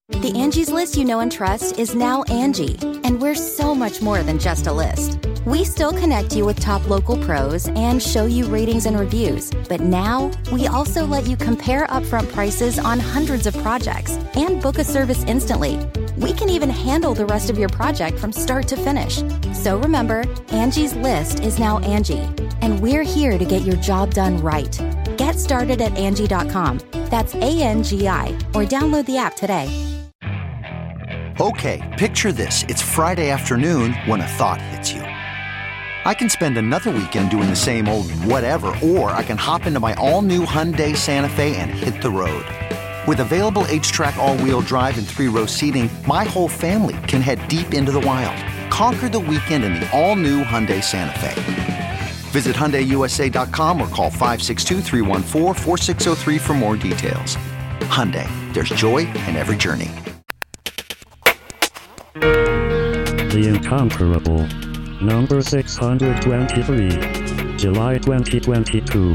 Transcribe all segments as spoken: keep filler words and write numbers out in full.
The Angie's List you know and trust is now Angie, and we're so much more than just a list. We still connect you with top local pros and show you ratings and reviews, but now we also let you compare upfront prices on hundreds of projects and book a service instantly. We can even handle the rest of your project from start to finish. So remember, Angie's List is now Angie, and we're here to get your job done right. Get started at Angie dot com. That's A N G I, or download the app today. Okay, picture this. It's Friday afternoon when a thought hits you. I can spend another weekend doing the same old whatever, or I can hop into my all-new Hyundai Santa Fe and hit the road. With available H-Track all-wheel drive and three-row seating, my whole family can head deep into the wild. Conquer the weekend in the all-new Hyundai Santa Fe. Visit Hyundai U S A dot com or call five six two, three one four, four six zero three for more details. Hyundai, there's joy in every journey. The Incomparable. Number six hundred twenty-three. July twenty twenty-two.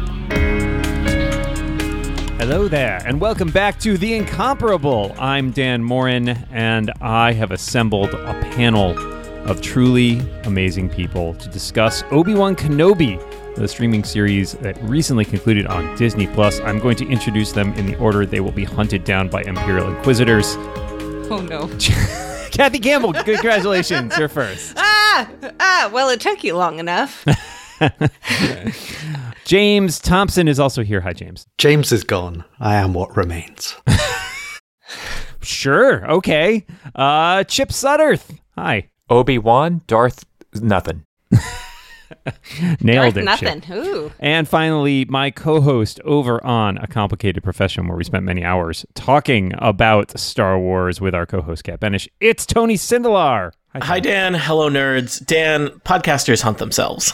Hello there, and welcome back to The Incomparable. I'm Dan Morin, and I have assembled a panel of truly amazing people to discuss Obi-Wan Kenobi, the streaming series that recently concluded on Disney Plus. I'm going to introduce them in the order they will be hunted down by Imperial Inquisitors. Oh, no. Kathy Campbell, congratulations, you're first. Ah! Ah! Well, it took you long enough. James Thompson is also here. Hi, James. James is gone. I am what remains. Sure, okay. Uh, Chip Sudderth. Hi. Obi-Wan, Darth, nothing. Nailed Darth it. Nothing. Chip. Ooh. And finally, my co-host over on A Complicated Profession, where we spent many hours talking about Star Wars with our co-host Kat Benish. It's Tony Sindelar. Hi, Hi, Dan. Hello, nerds. Dan, podcasters hunt themselves.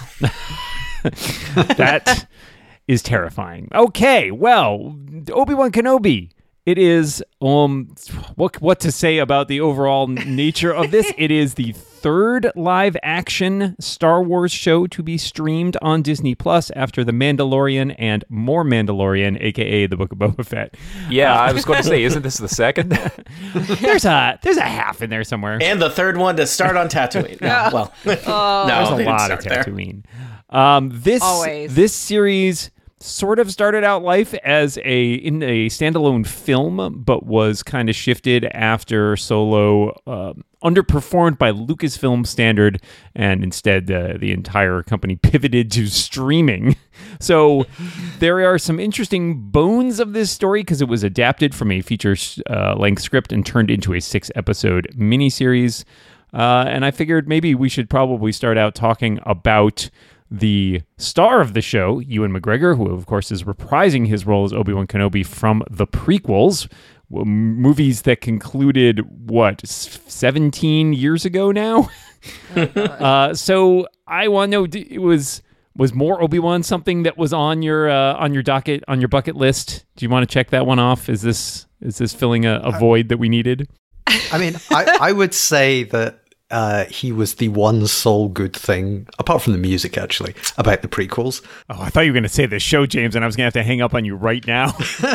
That is terrifying. Okay, well, Obi-Wan Kenobi. It is, um, what what to say about the overall nature of this? It is the third live-action Star Wars show to be streamed on Disney Plus after The Mandalorian and more Mandalorian, a k a. The Book of Boba Fett. Yeah, uh, I was going to say, isn't this the second? there's a there's a half in there somewhere. And the third one to start on Tatooine. No, well, oh. no, there's a lot of Tatooine. Um, this Always. this series sort of started out life as a in a standalone film, but was kind of shifted after Solo uh, underperformed by Lucasfilm standard, and instead uh, the entire company pivoted to streaming. So there are some interesting bones of this story because it was adapted from a feature-length uh, script and turned into a six-episode miniseries. Uh, and I figured maybe we should probably start out talking about the star of the show, Ewan McGregor, who of course is reprising his role as Obi-Wan Kenobi from the prequels, movies that concluded, what, seventeen years ago now? uh, so I want to know, it was was more Obi-Wan something that was on your uh, on your docket, on your bucket list? Do you want to check that one off? Is this is this filling a, a void that we needed? I mean, I, I would say that uh, he was the one sole good thing, apart from the music, actually, about the prequels. Oh, I thought you were going to say the show, James, and I was going to have to hang up on you right now.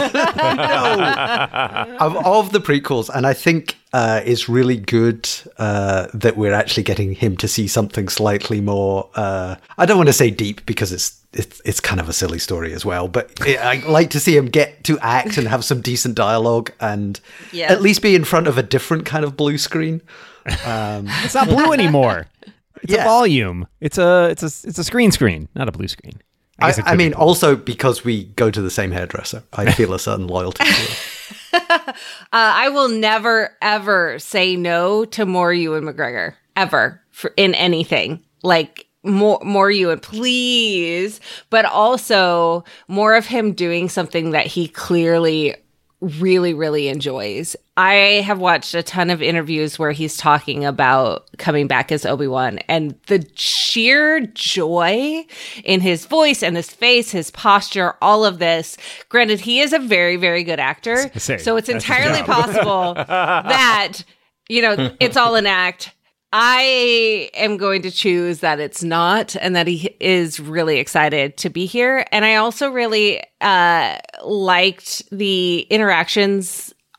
No. Of, of the prequels, and I think uh, it's really good uh, that we're actually getting him to see something slightly more, uh, I don't want to say deep, because it's It's it's kind of a silly story as well, but it, I like to see him get to act and have some decent dialogue, and yes. at least be in front of a different kind of blue screen. Um, it's not blue anymore. It's yeah. a volume. It's a it's a it's a screen screen, not a blue screen. I, I, I mean, also because we go to the same hairdresser, I feel a certain loyalty to it. uh, I will never ever say no to more Ewan McGregor ever for, in anything like. More, more Ewan, please. But also more of him doing something that he clearly really, really enjoys. I have watched a ton of interviews where he's talking about coming back as Obi-Wan, and the sheer joy in his voice and his face, his posture, all of this. Granted, he is a very, very good actor. Say, so it's entirely possible that, you know, it's all an act. I am going to choose that it's not, and that he is really excited to be here. And I also really uh, liked the interactions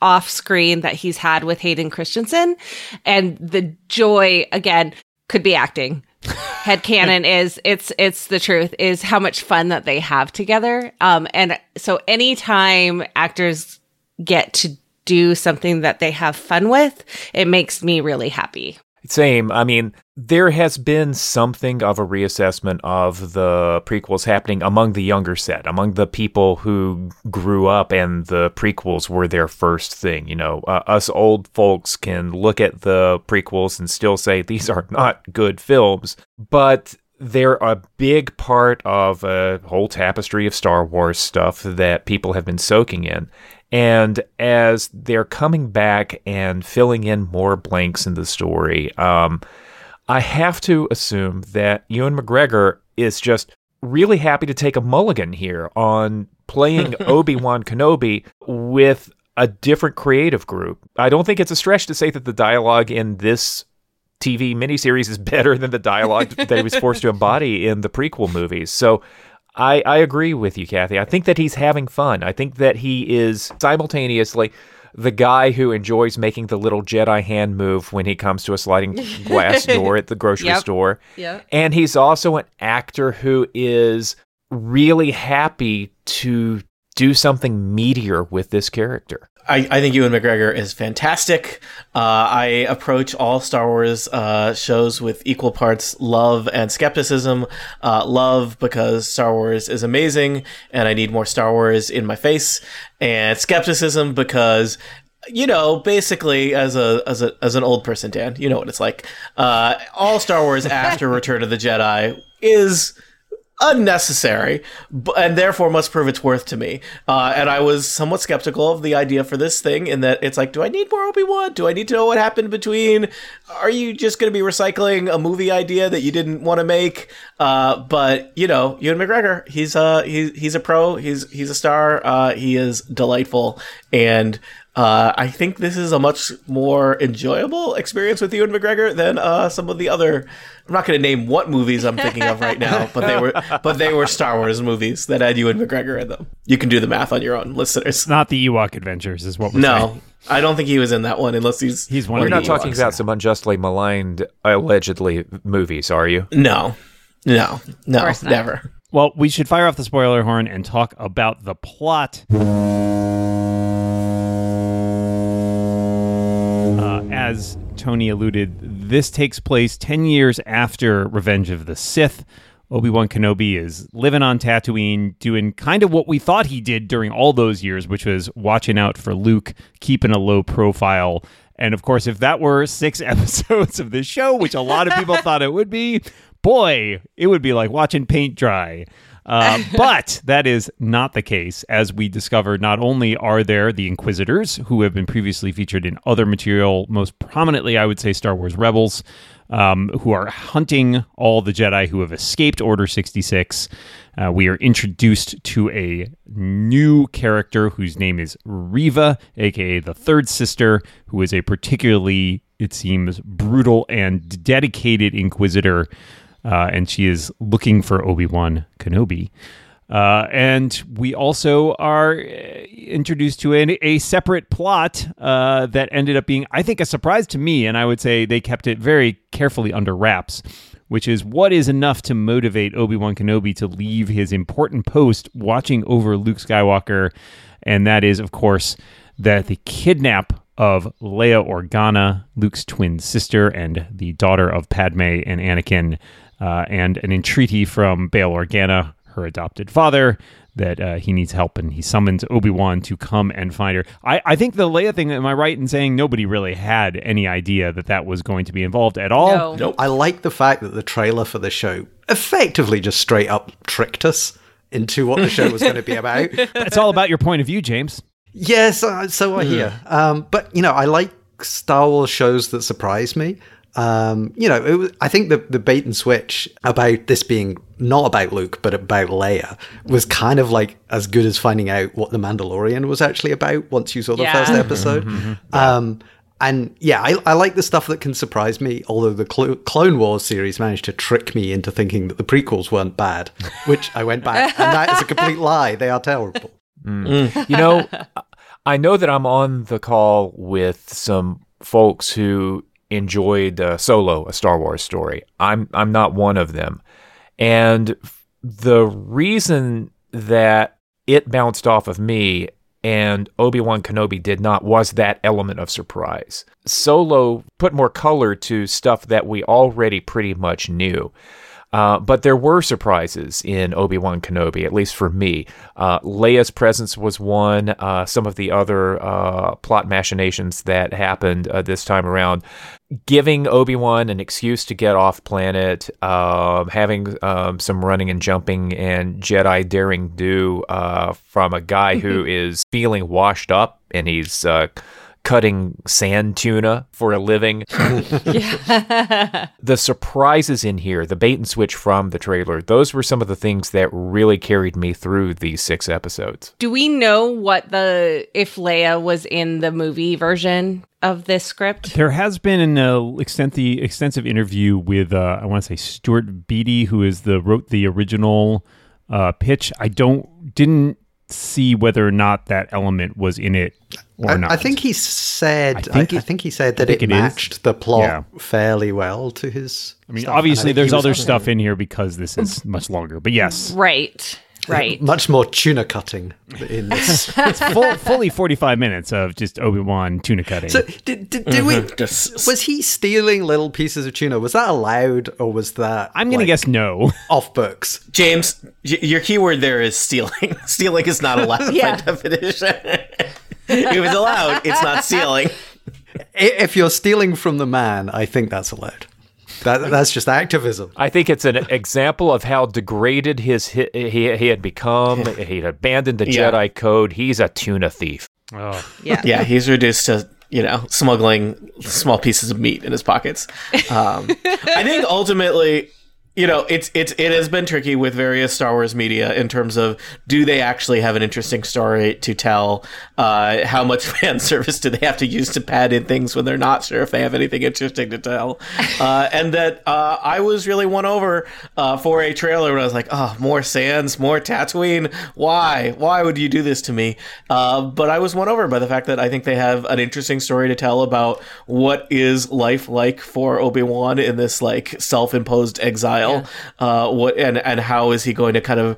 off screen that he's had with Hayden Christensen. And the joy, again, could be acting. Headcanon is it's it's the truth is how much fun that they have together. Um, and so anytime actors get to do something that they have fun with, it makes me really happy. Same. I mean, there has been something of a reassessment of the prequels happening among the younger set, among the people who grew up and the prequels were their first thing. You know, uh, us old folks can look at the prequels and still say these are not good films, but they're a big part of a whole tapestry of Star Wars stuff that people have been soaking in. And as they're coming back and filling in more blanks in the story, um, I have to assume that Ewan McGregor is just really happy to take a mulligan here on playing Obi-Wan Kenobi with a different creative group. I don't think it's a stretch to say that the dialogue in this T V miniseries is better than the dialogue that he was forced to embody in the prequel movies. So I, I agree with you, Kathy. I think that he's having fun. I think that he is simultaneously the guy who enjoys making the little Jedi hand move when he comes to a sliding glass door at the grocery Yep. store. Yep. And he's also an actor who is really happy to do something meatier with this character. I, I think Ewan McGregor is fantastic. Uh, I approach all Star Wars uh, shows with equal parts love and skepticism. Uh, love because Star Wars is amazing and I need more Star Wars in my face. And skepticism because, you know, basically as a as a as an old person, Dan, you know what it's like. Uh, all Star Wars after Return of the Jedi is unnecessary, b- and therefore must prove its worth to me. Uh, and I was somewhat skeptical of the idea for this thing in that it's like, do I need more Obi-Wan? Do I need to know what happened between? Are you just going to be recycling a movie idea that you didn't want to make? Uh, but, you know, Ewan McGregor, he's, uh, he's, he's a pro. He's, he's a star. Uh, he is delightful. And Uh, I think this is a much more enjoyable experience with Ewan McGregor than uh, some of the other. I'm not going to name what movies I'm thinking of right now, but they were but they were Star Wars movies that had Ewan McGregor in them. You can do the math on your own, listeners. It's not the Ewok Adventures, is what we're No, saying. I don't think he was in that one, unless he's He's one We're of the not talking Ewoks, about yeah. some unjustly maligned, allegedly, movies, are you? no, no, no, course not. never. Well, we should fire off the spoiler horn and talk about the plot. Uh, as Tony alluded, this takes place ten years after Revenge of the Sith. Obi-Wan Kenobi is living on Tatooine, doing kind of what we thought he did during all those years, which was watching out for Luke, keeping a low profile. And of course, if that were six episodes of this show, which a lot of people thought it would be, boy, it would be like watching paint dry. Uh, but that is not the case. As we discovered, not only are there the Inquisitors, who have been previously featured in other material, most prominently, I would say, Star Wars Rebels, um, who are hunting all the Jedi who have escaped Order sixty-six. Uh, we are introduced to a new character whose name is Reva, aka the Third Sister, who is a particularly, it seems, brutal and dedicated Inquisitor. Uh, and she is looking for Obi-Wan Kenobi. Uh, and we also are introduced to a, a separate plot uh, that ended up being, I think, a surprise to me. And I would say they kept it very carefully under wraps, which is what is enough to motivate Obi-Wan Kenobi to leave his important post watching over Luke Skywalker. And that is, of course, that the kidnap of Leia Organa, Luke's twin sister and the daughter of Padme and Anakin, uh, and an entreaty from Bail Organa, her adopted father, that uh, he needs help, and he summons Obi-Wan to come and find her. I, I think the Leia thing, am I right in saying nobody really had any idea that that was going to be involved at all? No. Nope. I like the fact that the trailer for the show effectively just straight up tricked us into what the show was going to be about. It's all about your point of view, James. Yes, uh, so I hear. Um, but, you know, I like Star Wars shows that surprise me. Um, you know, it was, I think the, the bait and switch about this being not about Luke, but about Leia was kind of like as good as finding out what The Mandalorian was actually about once you saw the Yeah. first episode. Um, and yeah, I, I like the stuff that can surprise me, although the Clo- Clone Wars series managed to trick me into thinking that the prequels weren't bad, which I went back, and that is a complete lie. They are terrible. You know, I know that I'm on the call with some folks who enjoyed uh, Solo, a Star Wars story. I'm I'm not one of them. And the reason that it bounced off of me and Obi-Wan Kenobi did not was that element of surprise. Solo put more color to stuff that we already pretty much knew. Uh, but there were surprises in Obi-Wan Kenobi, at least for me. Uh, Leia's presence was one. Uh, some of the other uh, plot machinations that happened uh, this time around, giving Obi-Wan an excuse to get off planet, uh, having um, some running and jumping and Jedi daring do uh, from a guy who is feeling washed up, and he's uh, cutting sand tuna for a living. Yeah. The surprises in here, the bait and switch from the trailer, those were some of the things that really carried me through these six episodes. Do we know what the if Leia was in the movie version of this script? There has been an uh, extent the extensive interview with uh, I want to say Stuart Beattie, who is the wrote the original uh, pitch. I don't didn't see whether or not that element was in it or I, not. I think he said. I I think think, it- I think he said that think it it is. matched the plot Yeah. fairly well to his. I mean, stuff. And obviously, think there's he was- other stuff in here because this is much longer. But yes, Right. Right. Much more tuna cutting in this. it's full, fully forty-five minutes of just Obi-Wan tuna cutting. So did, did, did we? Just- Was he stealing little pieces of tuna? Was that allowed, or was that? I'm going to like, guess no. off books. James, y- your keyword there is stealing. Stealing is not allowed Yeah. by definition. If it's allowed, it's not stealing. I- If you're stealing from the man, I think that's allowed. That that's just activism. I think it's an example of how degraded his he, he, he had become. He had abandoned the Yeah. Jedi code. He's a tuna thief. Oh. Yeah. Yeah, he's reduced to, you know, smuggling small pieces of meat in his pockets. Um, I think ultimately, you know, it's it's it has been tricky with various Star Wars media in terms of, do they actually have an interesting story to tell? Uh, how much fan service do they have to use to pad in things when they're not sure if they have anything interesting to tell? Uh, and that uh, I was really won over uh, for a trailer when I was like, oh, more sands, more Tatooine. Why? Why would you do this to me? Uh, but I was won over by the fact that I think they have an interesting story to tell about what is life like for Obi-Wan in this like self-imposed exile. Uh, what and and how is he going to kind of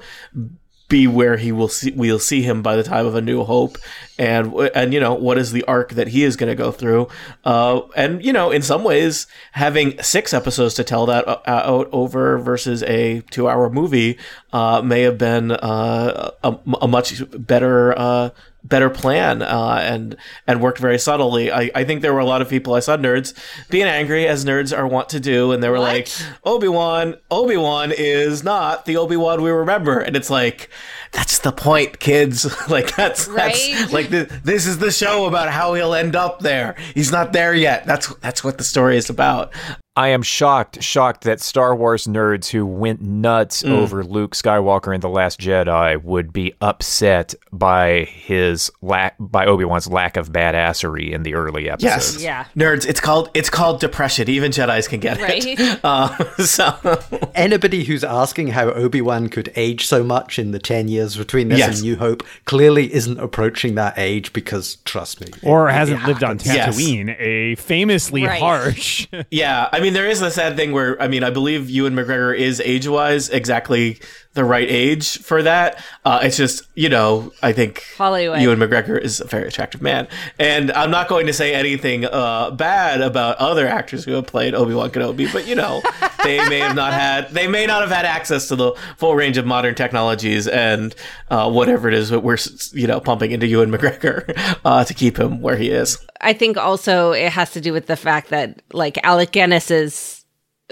be where he will see we'll see him by the time of A New Hope, and and you know, what is the arc that he is going to go through, uh, and you know, in some ways having six episodes to tell that out over versus a two-hour movie uh, may have been uh, a, a much better. Uh, better plan uh, and and worked very subtly. I, I think there were a lot of people, I saw nerds being angry, as nerds are wont to do, and they were What? like, Obi-Wan, Obi-Wan is not the Obi-Wan we remember. And it's like, that's the point, kids. like that's, Right? that's like the, this is the show about how he'll end up there. He's not there yet. That's that's what the story is about. I am shocked, shocked that Star Wars nerds who went nuts Mm. over Luke Skywalker and The Last Jedi would be upset by his lack, by Obi-Wan's lack of badassery in the early episodes. Yes. Yeah. Nerds, it's called it's called depression. Even Jedis can get Right. it. Uh, so Anybody who's asking how Obi-Wan could age so much in the ten years between this Yes. and New Hope clearly isn't approaching that age, because trust me. Or it- hasn't it lived on happens. Yes. Tatooine, a famously Right. harsh. yeah, I mean, there is a sad thing where, I mean, I believe Ewan McGregor is age-wise exactly the right age for that. Uh, it's just, you know, I think Hollywood. Ewan McGregor is a very attractive man. And I'm not going to say anything uh, bad about other actors who have played Obi-Wan Kenobi, but, you know, they may have not had, they may not have had access to the full range of modern technologies and uh, whatever it is that we're, you know, pumping into Ewan McGregor uh, to keep him where he is. I think also it has to do with the fact that like Alec Guinness's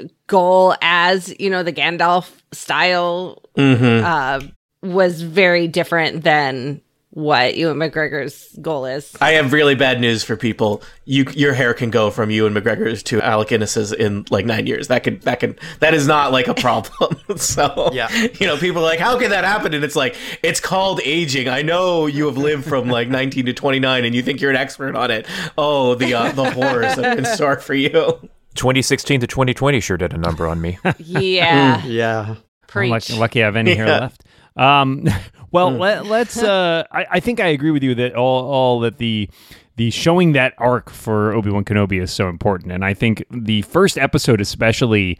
goal as, you know, the Gandalf style Mm-hmm. uh, was very different than what Ewan McGregor's goal is. I have really bad news for people. You, your hair can go from Ewan McGregor's to Alec Guinness's in like nine years. That could, that can, that is not like a problem. so, Yeah. you know, people are like, how can that happen? And it's like, it's called aging. I know you have lived from like nineteen to twenty-nine, and you think you're an expert on it. Oh, the uh, the horrors that are in store for you. twenty sixteen to twenty twenty sure did a number on me. Yeah. Yeah. Preach. Lucky, lucky I have any hair Yeah. left. Um, well, let, let's. Uh, I, I think I agree with you that all, all that the the showing that arc for Obi-Wan Kenobi is so important, and I think the first episode especially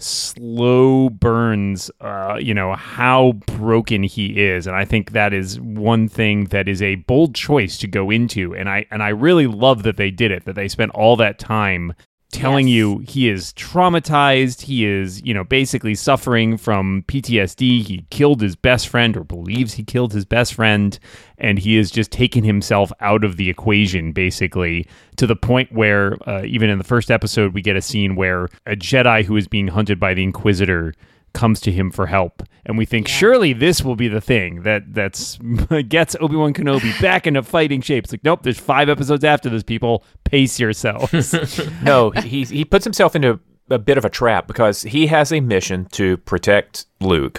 slow burns, uh, you know, how broken he is, and I think that is one thing that is a bold choice to go into, and I and I really love that they did it. That they spent all that time telling yes. you he is traumatized, he is, you know, basically suffering from P T S D, he killed his best friend or believes he killed his best friend, and he is just taking himself out of the equation, basically, to the point where, uh, even in the first episode, we get a scene where a Jedi who is being hunted by the Inquisitor comes to him for help, and we think, yeah. surely this will be the thing that that's gets Obi-Wan Kenobi back into fighting shape. It's like, nope, there's five episodes after this, people. Pace yourselves. No, he he puts himself into a bit of a trap because he has a mission to protect Luke,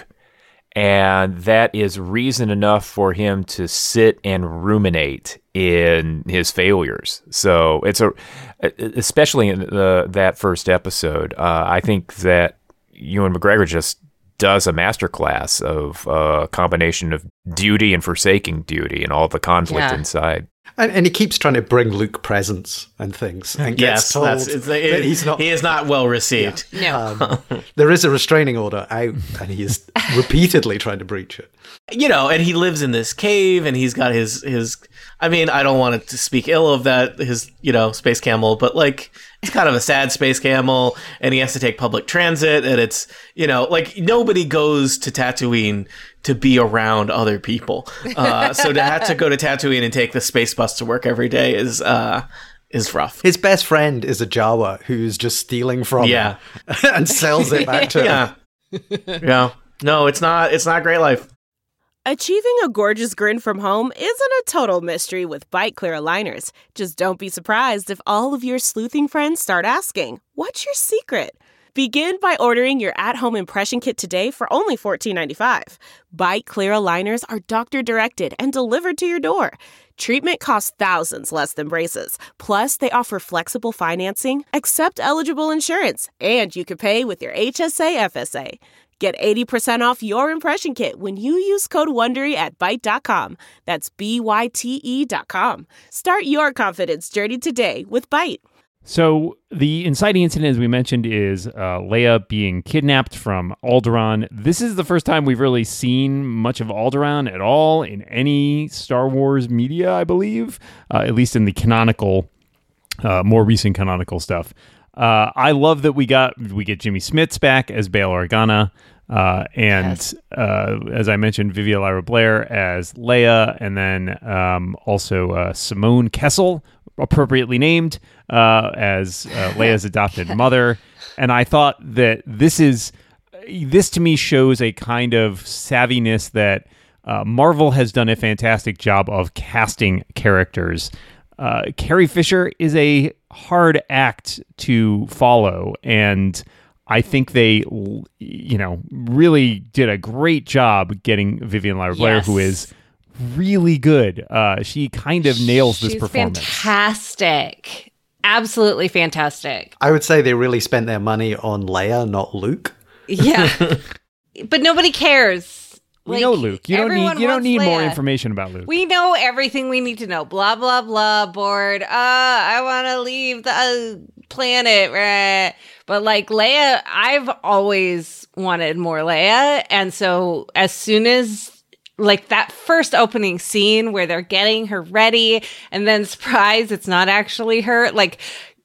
and that is reason enough for him to sit and ruminate in his failures. So it's a, especially in the, that first episode, uh, I think that Ewan McGregor just does a masterclass of a uh, combination of duty and forsaking duty and all the conflict yeah. inside. And, and he keeps trying to bring Luke presents and things. And yes, gets told that's, it's, it, that he's not. He is not well received. Yeah. No, um, there is a restraining order out, and he is repeatedly trying to breach it. You know, and he lives in this cave, and he's got his his. I mean, I don't want to speak ill of that his you know space camel, but like it's kind of a sad space camel, and he has to take public transit, and it's you know like nobody goes to Tatooine to be around other people. Uh, so to have to go to Tatooine and take the space bus to work every day is uh, is rough. His best friend is a Jawa who's just stealing from yeah. him and sells it back to yeah. him. Yeah. No, it's not. It's not great life. Achieving a gorgeous grin from home isn't a total mystery with Byte Clear aligners. Just don't be surprised if all of your sleuthing friends start asking, "What's your secret?" Begin by ordering your at-home impression kit today for only fourteen ninety-five. Byte Clear aligners are doctor-directed and delivered to your door. Treatment costs thousands less than braces. Plus, they offer flexible financing, accept eligible insurance, and you can pay with your H S A F S A. Get eighty percent off your impression kit when you use code WONDERY at byte dot com. That's B Y T E dot com. Start your confidence journey today with Byte. So the inciting incident, as we mentioned, is uh, Leia being kidnapped from Alderaan. This is the first time we've really seen much of Alderaan at all in any Star Wars media, I believe, uh, at least in the canonical, uh, more recent canonical stuff. Uh, I love that we got we get Jimmy Smits back as Bail Organa, uh, and yes. uh, as I mentioned, Vivian Lyra Blair as Leia, and then um, also uh, Simone Kessel, appropriately named, uh, as uh, Leia's adopted mother. And I thought that this is this to me shows a kind of savviness that uh, Marvel has done a fantastic job of casting characters. Uh, Carrie Fisher is a hard act to follow, and I think they, you know, really did a great job getting Vivian Lyra Blair, yes. who is really good. Uh, she kind of nails this She's performance. Fantastic. Absolutely fantastic. I would say they really spent their money on Leia, not Luke. Yeah. But nobody cares. We like, know Luke. You don't need you don't need Leia. more information about Luke. We know everything we need to know. Blah, blah, blah, bored. Uh, I want to leave the uh, planet. Rah. But like Leia, I've always wanted more Leia. And so as soon as like that first opening scene where they're getting her ready and then surprise, it's not actually her. Like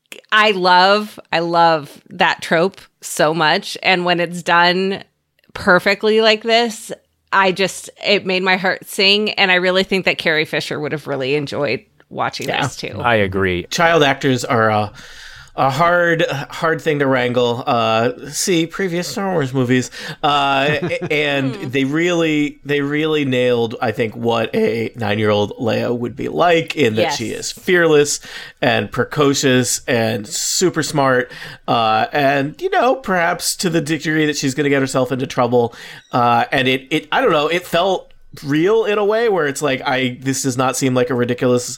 I love, I love that trope so much. And when it's done perfectly like this, I just, it made my heart sing, and I really think that Carrie Fisher would have really enjoyed watching yeah, this too. I agree. Child actors are uh, a hard, hard thing to wrangle. Uh, see previous Star Wars movies, uh, and they really, they really nailed, I think, what a nine-year-old Leia would be like. In that yes. she is fearless and precocious and super smart, uh, and you know, perhaps to the degree that she's going to get herself into trouble. Uh, and it, it, I don't know, it felt real in a way where it's like, I this does not seem like a ridiculous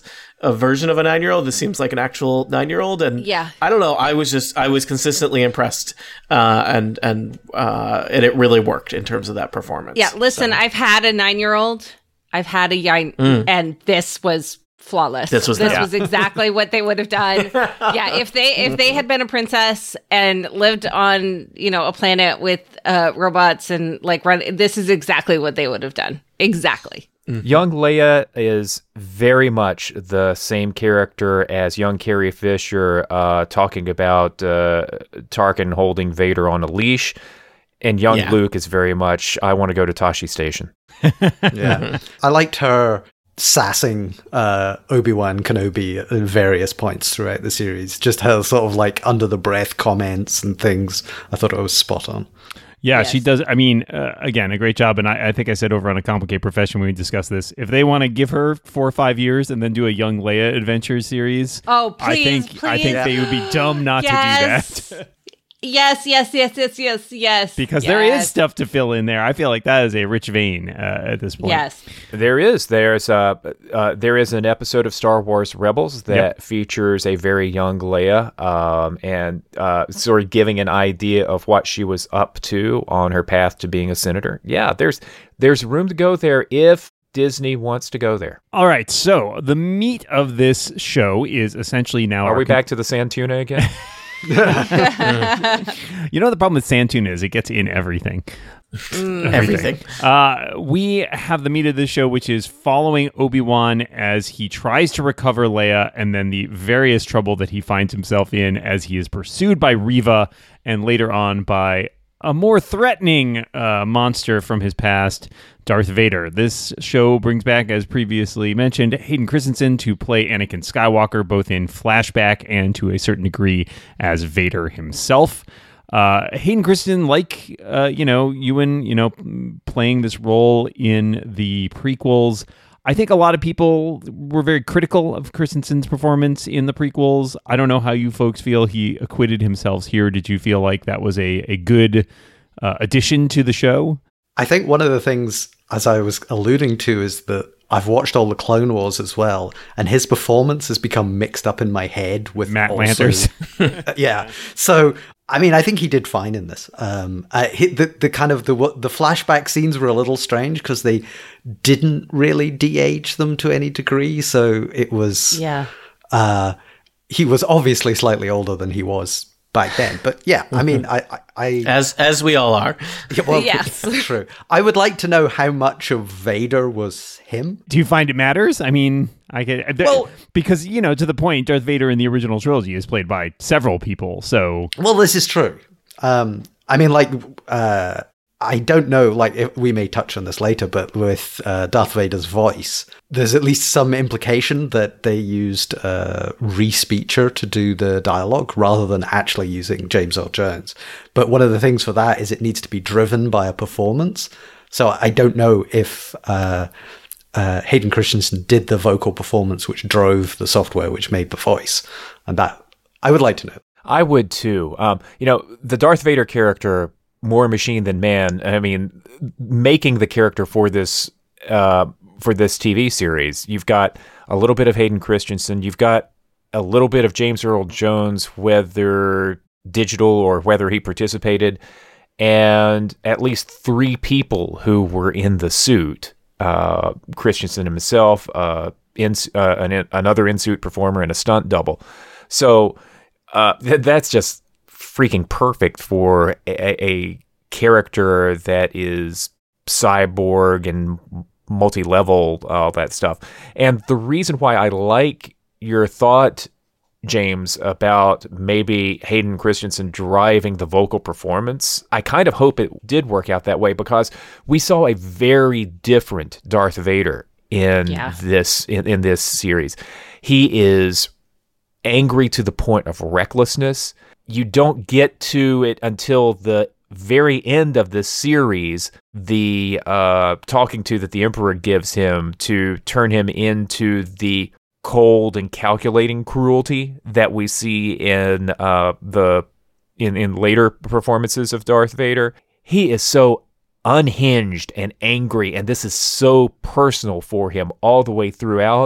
a version of a nine-year-old. This seems like an actual nine-year-old, and Yeah. I don't know. I was just I was consistently impressed, uh, and and uh, and it really worked in terms of that performance. Yeah, listen, So, I've had a nine-year-old. I've had a young, Mm. and this was flawless. This was this that. was exactly what they would have done. Yeah, if they if they had been a princess and lived on, you know, a planet with uh, robots and like run, this is exactly what they would have done. Exactly. Young Leia is very much the same character as young Carrie Fisher uh, talking about uh, Tarkin holding Vader on a leash. And young Yeah. Luke is very much, I want to go to Tashi Station. Yeah. I liked her sassing uh, Obi-Wan Kenobi at various points throughout the series. Just her sort of like under the breath comments and things. I thought it was spot on. Yeah, Yes. she does. I mean, uh, again, a great job. And I, I think I said over on A Complicated Profession when we discussed this, if they want to give her four or five years and then do a Young Leia adventure series, Oh, I please, think I think please. they would be dumb not Yes. to do that. Yes, yes, yes, yes, yes, yes. Because yes. there is stuff to fill in there. I feel like that is a rich vein uh, at this point. Yes. There is. There's uh, uh, there is an episode of Star Wars Rebels that Yep. features a very young Leia, um, and uh, sort of giving an idea of what she was up to on her path to being a senator. Yeah, there's there's room to go there if Disney wants to go there. All right, so the meat of this show is essentially now. Are our we con- back to the sand tuna again? You know, the problem with sand tuna is it gets in everything. everything. Uh, we have the meat of this show, which is following Obi-Wan as he tries to recover Leia, and then the various trouble that he finds himself in as he is pursued by Reva, and later on by a more threatening uh, monster from his past, Darth Vader. This show brings back, as previously mentioned, Hayden Christensen to play Anakin Skywalker, both in flashback and to a certain degree as Vader himself. Uh, Hayden Christensen, like, uh, you know, Ewan, you know, playing this role in the prequels. I think a lot of people were very critical of Christensen's performance in the prequels. I don't know how you folks feel he acquitted himself here. Did you feel like that was a, a good uh, addition to the show? I think one of the things, as I was alluding to, is that I've watched all the Clone Wars as well, and his performance has become mixed up in my head with Matt also, Lanthers. yeah. So, I mean, I think he did fine in this. Um, I, he, the the kind of the the flashback scenes were a little strange because they didn't really de-age them to any degree. So it was, Yeah. uh, he was obviously slightly older than he was back then. But yeah, I mean, I, I, I As as we all are. yeah, well, Yes. true. I would like to know how much of Vader was him. Do you find it matters? I mean, I get th- Well- because, you know, to the point, Darth Vader in the original trilogy is played by several people. So Well, this is true. Um, I mean, like, uh, I don't know, like, if we may touch on this later, but with uh, Darth Vader's voice, there's at least some implication that they used uh, re-speecher to do the dialogue rather than actually using James Earl Jones. But one of the things for that is it needs to be driven by a performance. So I don't know if uh, uh, Hayden Christensen did the vocal performance which drove the software which made the voice. And that, I would like to know. I would too. Um, you know, the Darth Vader character, more machine than man. I mean, making the character for this uh, for this T V series, you've got a little bit of Hayden Christensen, you've got a little bit of James Earl Jones, whether digital or whether he participated, and at least three people who were in the suit. Uh, Christensen himself, uh, in, uh, an, another in-suit performer, and a stunt double. So uh, th- that's just freaking perfect for a, a character that is cyborg and multi-level, all that stuff. And the reason why I like your thought, James, about maybe Hayden Christensen driving the vocal performance, I kind of hope it did work out that way, because we saw a very different Darth Vader in Yeah. this in, in this series. He is angry to the point of recklessness. You don't get to it until the very end of this series, the uh, talking to that the Emperor gives him to turn him into the cold and calculating cruelty that we see in uh, the in, in later performances of Darth Vader. He is so unhinged and angry, and this is so personal for him all the way throughout,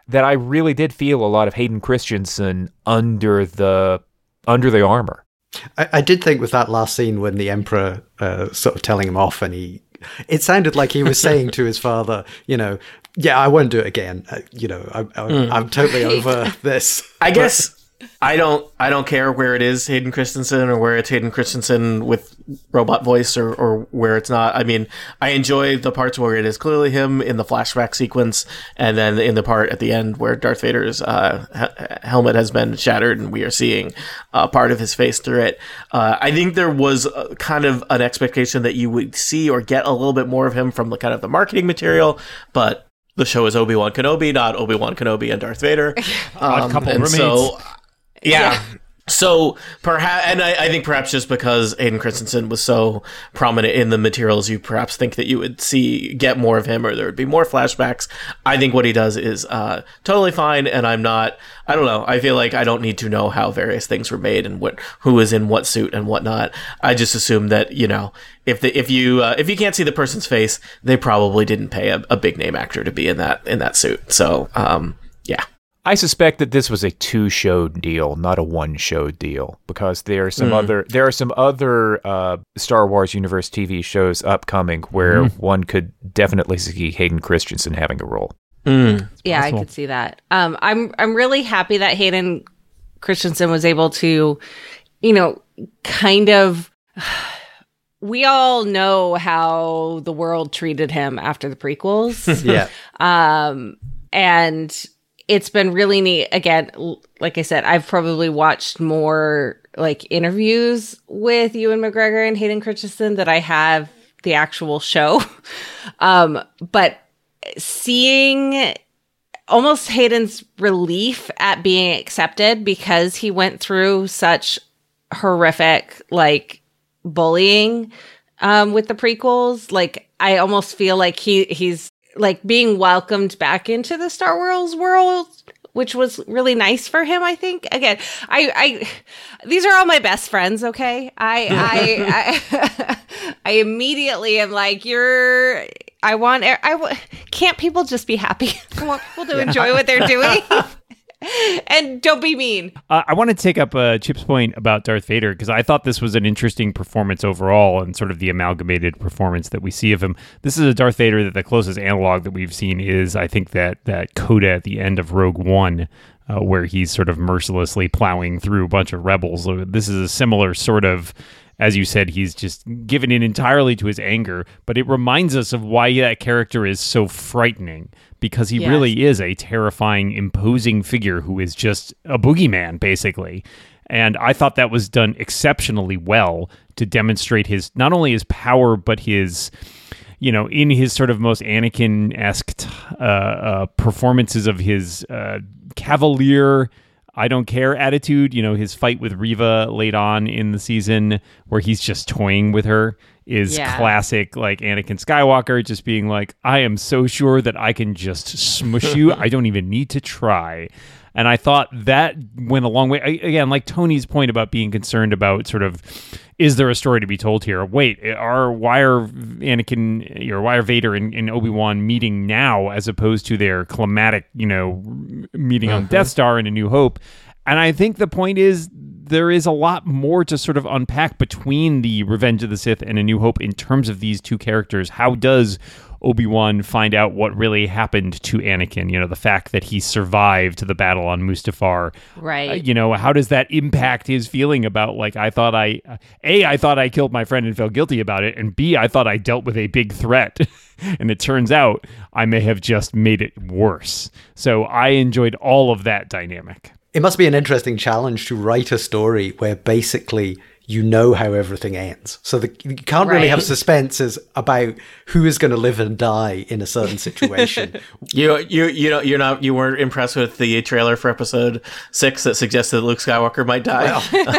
that I really did feel a lot of Hayden Christensen under the under the armor. I, I did think with that last scene when the Emperor uh, sort of telling him off, and he, it sounded like he was saying to his father, you know, yeah, I won't do it again. Uh, you know, I, I, mm. I'm totally over this. I guess I don't I don't care where it is Hayden Christensen or where it's Hayden Christensen with robot voice or, or where it's not. I mean, I enjoy the parts where it is clearly him in the flashback sequence, and then in the part at the end where Darth Vader's uh, ha- helmet has been shattered and we are seeing uh, part of his face through it. Uh, I think there was a, kind of an expectation that you would see or get a little bit more of him from the kind of the marketing material, but the show is Obi-Wan Kenobi, not Obi-Wan Kenobi and Darth Vader. Um, a couple and roommates. So, yeah. So perhaps, and I, I think perhaps just because Hayden Christensen was so prominent in the materials, you perhaps think that you would see get more of him, or there would be more flashbacks. I think what he does is uh, totally fine, and I'm not. I don't know. I feel like I don't need to know how various things were made and what who is in what suit and whatnot. I just assume that, you know, if the if you uh, if you can't see the person's face, they probably didn't pay a, a big name actor to be in that in that suit. So um, yeah. I suspect that this was a two-show deal, not a one-show deal, because there are some mm. other there are some other uh, Star Wars universe T V shows upcoming where mm. one could definitely see Hayden Christensen having a role. Mm. Yeah, I could see that. Um, I'm I'm really happy that Hayden Christensen was able to, you know, kind of. We all know how the world treated him after the prequels. yeah, um, and. It's been really neat. Again, like I said, I've probably watched more like interviews with Ewan McGregor and Hayden Christensen than I have the actual show. Um, but seeing almost Hayden's relief at being accepted because he went through such horrific like bullying um, with the prequels, like I almost feel like he he's like being welcomed back into the Star Wars world, which was really nice for him, I think. Again, I, I, these are all my best friends. Okay. I, I, I, I immediately am like, you're, I want, I can't people just be happy? I want people to yeah. enjoy what they're doing. And don't be mean. Uh, I want to take up uh, Chip's point about Darth Vader, because I thought this was an interesting performance overall and sort of the amalgamated performance that we see of him. This is a Darth Vader that the closest analog that we've seen is, I think, that, that coda at the end of Rogue One, uh, where he's sort of mercilessly plowing through a bunch of rebels. This is a similar sort of, as you said, he's just given in entirely to his anger, but it reminds us of why that character is so frightening, because he yes. really is a terrifying, imposing figure who is just a boogeyman, basically. And I thought that was done exceptionally well to demonstrate his, not only his power, but his, you know, in his sort of most Anakin-esque uh, uh, performances of his uh, cavalier, I don't care attitude, you know, his fight with Reva late on in the season where he's just toying with her is yeah. classic, like Anakin Skywalker just being like, I am so sure that I can just smush you. I don't even need to try. And I thought that went a long way. I, again, like Tony's point about being concerned about sort of, is there a story to be told here? Wait, are why are Anakin or why are Vader and, and Obi-Wan meeting now as opposed to their climatic, you know, meeting uh-huh. on Death Star in A New Hope? And I think the point is there is a lot more to sort of unpack between the Revenge of the Sith and A New Hope in terms of these two characters. How does Obi-Wan find out what really happened to Anakin? You know, the fact that he survived the battle on Mustafar. Right. Uh, you know, how does that impact his feeling about, like, I thought I, A, I thought I killed my friend and felt guilty about it, and B, I thought I dealt with a big threat. And it turns out I may have just made it worse. So I enjoyed all of that dynamic. It must be an interesting challenge to write a story where basically you know how everything ends. So the, you can't right. really have suspenses about who is going to live and die in a certain situation. you you you know you're not you weren't impressed with the trailer for episode six that suggested that Luke Skywalker might die.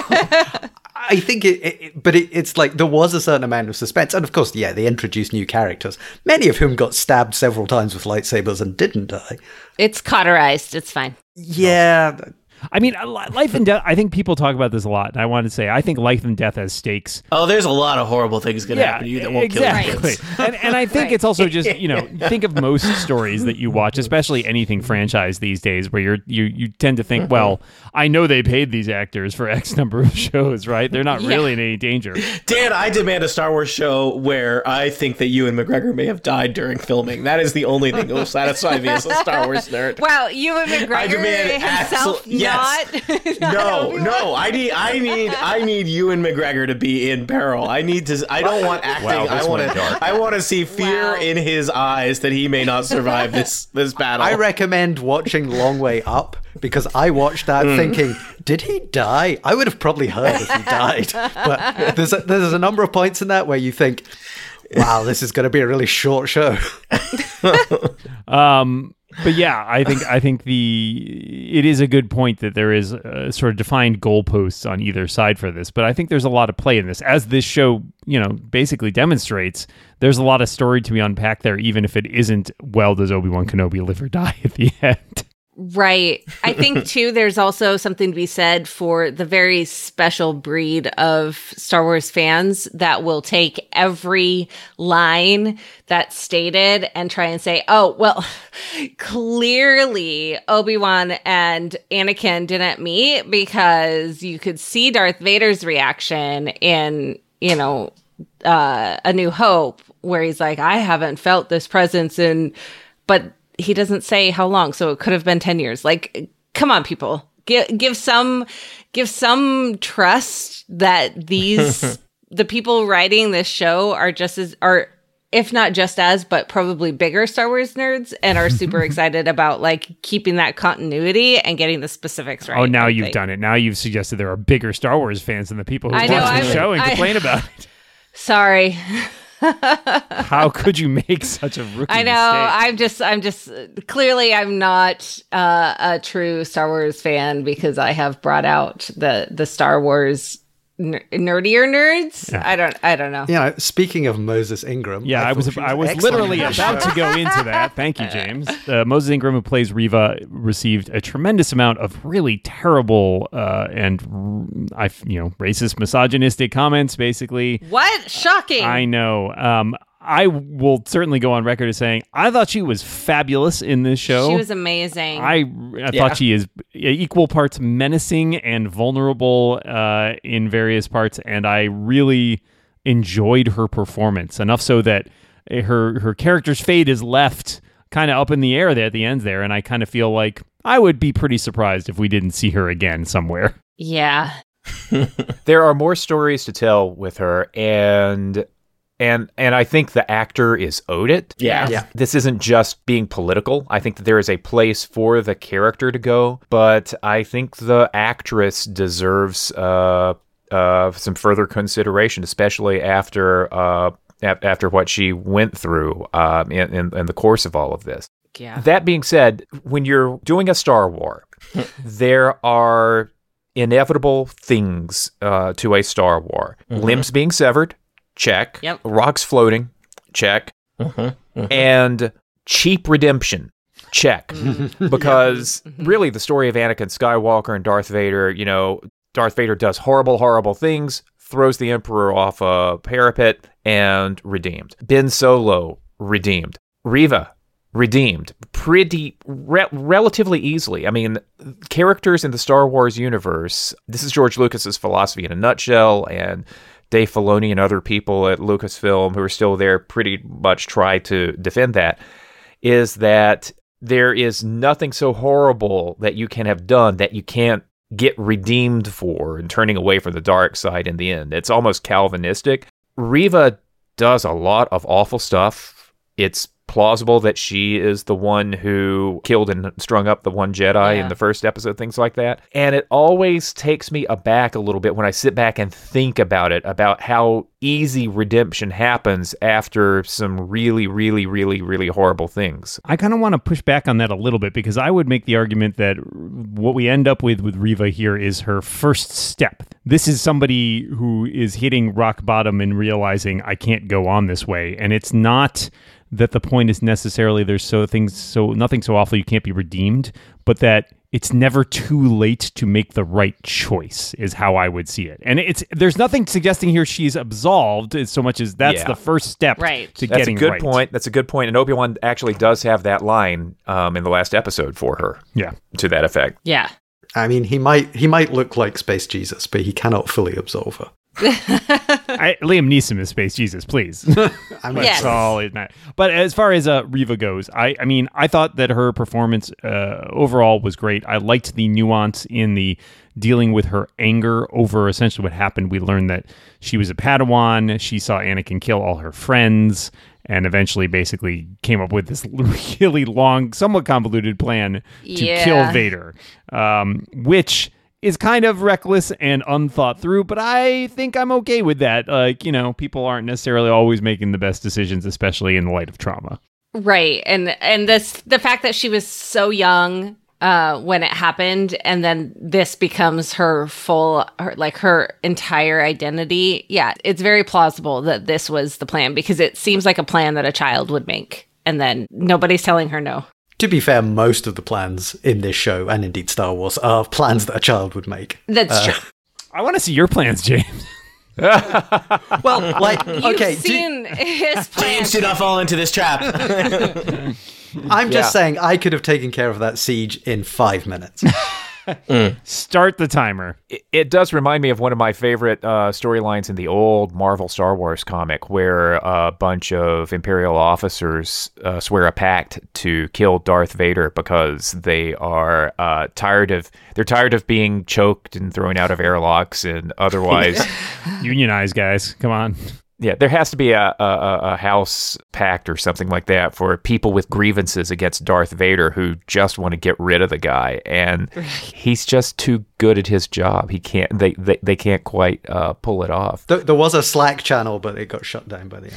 Well, I think it, it but it, it's like there was a certain amount of suspense, and of course, yeah, they introduced new characters, many of whom got stabbed several times with lightsabers and didn't die. It's cauterized. It's fine. Yeah. I mean, life and death, I think people talk about this a lot. And I want to say, I think life and death has stakes. Oh, there's a lot of horrible things going to yeah, happen to you that won't exactly. kill you. and, and I think Right. it's also just, you know, think of most stories that you watch, especially anything franchise these days, where you're, you you tend to think, well, I know they paid these actors for X number of shows, right? They're not really in any danger. Dan, I demand a Star Wars show where I think that Ewan McGregor may have died during filming. That is the only thing that will satisfy me as a Star Wars nerd. Wow, Ewan McGregor I demand himself absol- yes. not. No, no, I need, I need, I need Ewan McGregor to be in peril. I need to. I don't want acting. Wow, I this want went to. dark. I want to see fear Wow. in his eyes that he may not survive this this battle. I recommend watching Long Way Up because I watched that thinking, did he die? I would have probably heard if he died. But there's a, there's a number of points in that where you think, wow, this is going to be a really short show. Um, but yeah, I think I think the it is a good point that there is uh, sort of defined goalposts on either side for this. But I think there's a lot of play in this, as this show, you know, basically demonstrates. There's a lot of story to be unpacked there, even if it isn't, well, does Obi-Wan Kenobi live or die at the end? Right. I think, too, there's also something to be said for the very special breed of Star Wars fans that will take every line that's stated and try and say, oh, well, clearly Obi-Wan and Anakin didn't meet because you could see Darth Vader's reaction in, you know, uh, A New Hope, where he's like, I haven't felt this presence in, but he doesn't say how long, so it could have been ten years. Like, come on, people, give give some give some trust that these the people writing this show are just as are, if not just as, but probably bigger Star Wars nerds and are super excited about like keeping that continuity and getting the specifics right. Oh, now I you've think. done it. Now you've suggested there are bigger Star Wars fans than the people who I watch know, the I'm- show and I- complain about it. Sorry. How could you make such a rookie I know. mistake? I'm just, I'm just, clearly I'm not uh, a true Star Wars fan because I have brought out the, the Star Wars ner- nerdier nerds. Yeah. I don't, I don't know. You know, speaking of Moses Ingram, Yeah, I, thought was she I was excellent literally in the about show. to go into that. Thank you, James. Uh, Moses Ingram, who plays Reva, received a tremendous amount of really terrible uh, and I, you know, racist, misogynistic comments. Basically, What? Shocking. I know. Um, I will certainly go on record as saying I thought she was fabulous in this show. She was amazing. I, I Yeah. thought she is equal parts menacing and vulnerable uh, in various parts, and I really enjoyed her performance enough so that her her character's fate is left kind of up in the air there at the end there, and I kind of feel like I would be pretty surprised if we didn't see her again somewhere. yeah. There are more stories to tell with her, and and and I think the actor is owed it. Yeah. Yeah. This isn't just being political. I think that there is a place for the character to go, but I think the actress deserves uh, uh, some further consideration, especially after uh, a- after what she went through um, in, in, in the course of all of this. Yeah. That being said, when you're doing a Star War, there are inevitable things uh, to a Star War. Limbs being severed, check. Yep. Rocks floating, check. And cheap redemption, check. Because really the story of Anakin Skywalker and Darth Vader, you know, Darth Vader does horrible, horrible things, throws the Emperor off a parapet, and redeemed. Ben Solo, redeemed. Reva, redeemed pretty re- relatively easily. I mean, characters in the Star Wars universe, this is George Lucas's philosophy in a nutshell, and Dave Filoni and other people at Lucasfilm who are still there pretty much try to defend that, is that there is nothing so horrible that you can have done that you can't get redeemed for and turning away from the dark side in the end. It's almost Calvinistic. Reva does a lot of awful stuff. It's plausible that she is the one who killed and strung up the one Jedi Yeah. in the first episode, things like that. And it always takes me aback a little bit when I sit back and think about it, about how easy redemption happens after some really, really, really, really horrible things. I kind of want to push back on that a little bit because I would make the argument that what we end up with with Reva here is her first step. This is somebody who is hitting rock bottom and realizing I can't go on this way. And it's not that the point is necessarily there's so things so nothing so awful you can't be redeemed, but that it's never too late to make the right choice is how I would see it. And it's there's nothing suggesting here she's absolved as so much as that's Yeah. the first step Right. to That's getting a good right. point. That's a good point. And Obi-Wan actually does have that line um, in the last episode for her. Yeah. To that effect. Yeah. I mean, he might he might look like Space Jesus, but he cannot fully absolve her. I, Liam Neeson is Space Jesus, please. I mean, Yes. That's all it matters. But as far as uh, Reva goes, I, I mean, I thought that her performance uh, overall was great. I liked the nuance in the dealing with her anger over essentially what happened. We learned that she was a Padawan. She saw Anakin kill all her friends and eventually basically came up with this really long, somewhat convoluted plan to Yeah. kill Vader, um, which is kind of reckless and unthought through, but I think I'm okay with that. Like, you know, people aren't necessarily always making the best decisions, especially in the light of trauma. Right. And and this the fact that she was so young uh when it happened, and then this becomes her full her, like her entire identity. Yeah, it's very plausible that this was the plan, because it seems like a plan that a child would make, and then nobody's telling her no. to be fair, most of the plans in this show, and indeed Star Wars, are plans that a child would make. That's Uh, true. I want to see your plans, James. Well, like, You've okay, do- seen his plan. James, do not fall into this trap. I'm just Yeah. saying I could have taken care of that siege in five minutes. Start the timer. It, it does remind me of one of my favorite uh, storylines in the old Marvel Star Wars comic, where a bunch of Imperial officers uh, swear a pact to kill Darth Vader because they are uh, tired of they're tired of being choked and thrown out of airlocks and otherwise. Unionize, guys. Come on. Yeah, there has to be a, a a house pact or something like that for people with grievances against Darth Vader who just want to get rid of the guy, and he's just too good at his job. He can't. They they, they can't quite uh, pull it off. There, there was a Slack channel, but it got shut down by the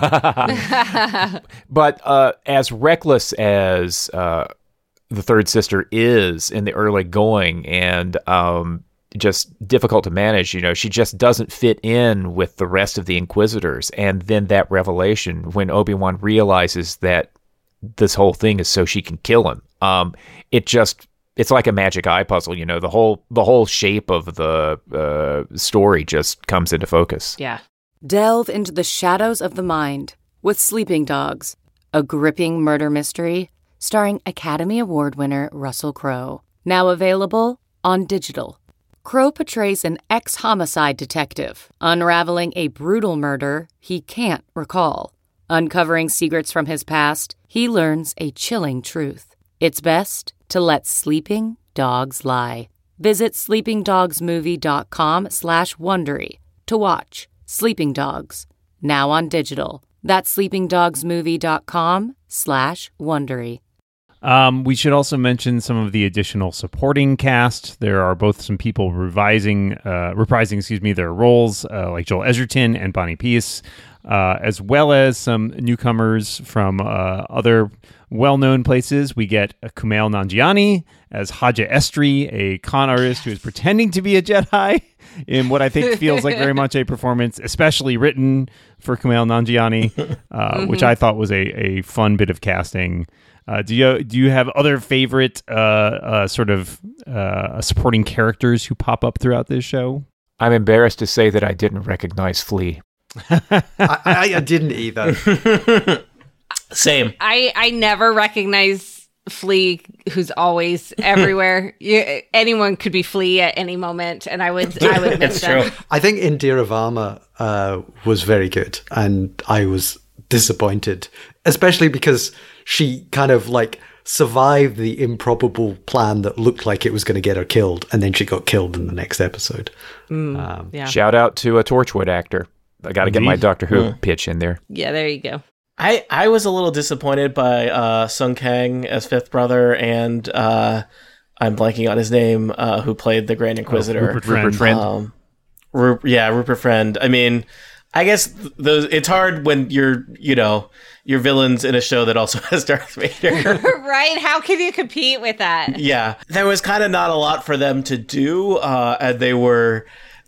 end. But uh, as reckless as uh, the third sister is in the early going, and um, just difficult to manage, you know, she just doesn't fit in with the rest of the Inquisitors. And then that revelation when Obi-Wan realizes that this whole thing is so she can kill him, um, it just it's like a magic eye puzzle. You know, the whole the whole shape of the uh, story just comes into focus. Yeah. Delve into the shadows of the mind with Sleeping Dogs, a gripping murder mystery starring Academy Award winner Russell Crowe. Now available on digital. Crowe portrays an ex-homicide detective unraveling a brutal murder he can't recall. Uncovering secrets from his past, he learns a chilling truth. It's best to let sleeping dogs lie. Visit sleepingdogsmovie.com slash Wondery to watch Sleeping Dogs, now on digital. That's sleepingdogsmovie.com slash Wondery. Um, we should also mention some of the additional supporting cast. There are both some people revising, uh, reprising, excuse me, their roles, uh, like Joel Edgerton and Bonnie Peace, uh, as well as some newcomers from uh, other well-known places. We get uh, Kumail Nanjiani as Haja Estri, a con artist who is pretending to be a Jedi in what I think feels like very much a performance, especially written for Kumail Nanjiani, uh, mm-hmm. which I thought was a, a fun bit of casting. Uh, do you do you have other favorite uh, uh, sort of uh, supporting characters who pop up throughout this show? I'm embarrassed to say that I didn't recognize Flea. I, I, I didn't either. Same. I I never recognize Flea, who's always everywhere. You, anyone could be Flea at any moment, and I would I would miss It's them. true. I think Indira Varma uh, was very good, and I was disappointed, especially because she kind of like survived the improbable plan that looked like it was going to get her killed, and then she got killed in the next episode. Mm, Um, yeah, Shout out to a Torchwood actor. I got to get my Doctor Who pitch in there. yeah. There you go. I, I was a little disappointed by uh, Sung Kang as fifth brother, and uh, I'm blanking on his name, uh, who played the Grand Inquisitor. Rupert Friend. Rupert Friend. Um, Ru- yeah, Rupert Friend. I mean, I guess th- those. It's hard when you're, you know, you're villains in a show that also has Darth Vader. Right? How can you compete with that? Yeah, there was kind of not a lot for them to do, uh, and they were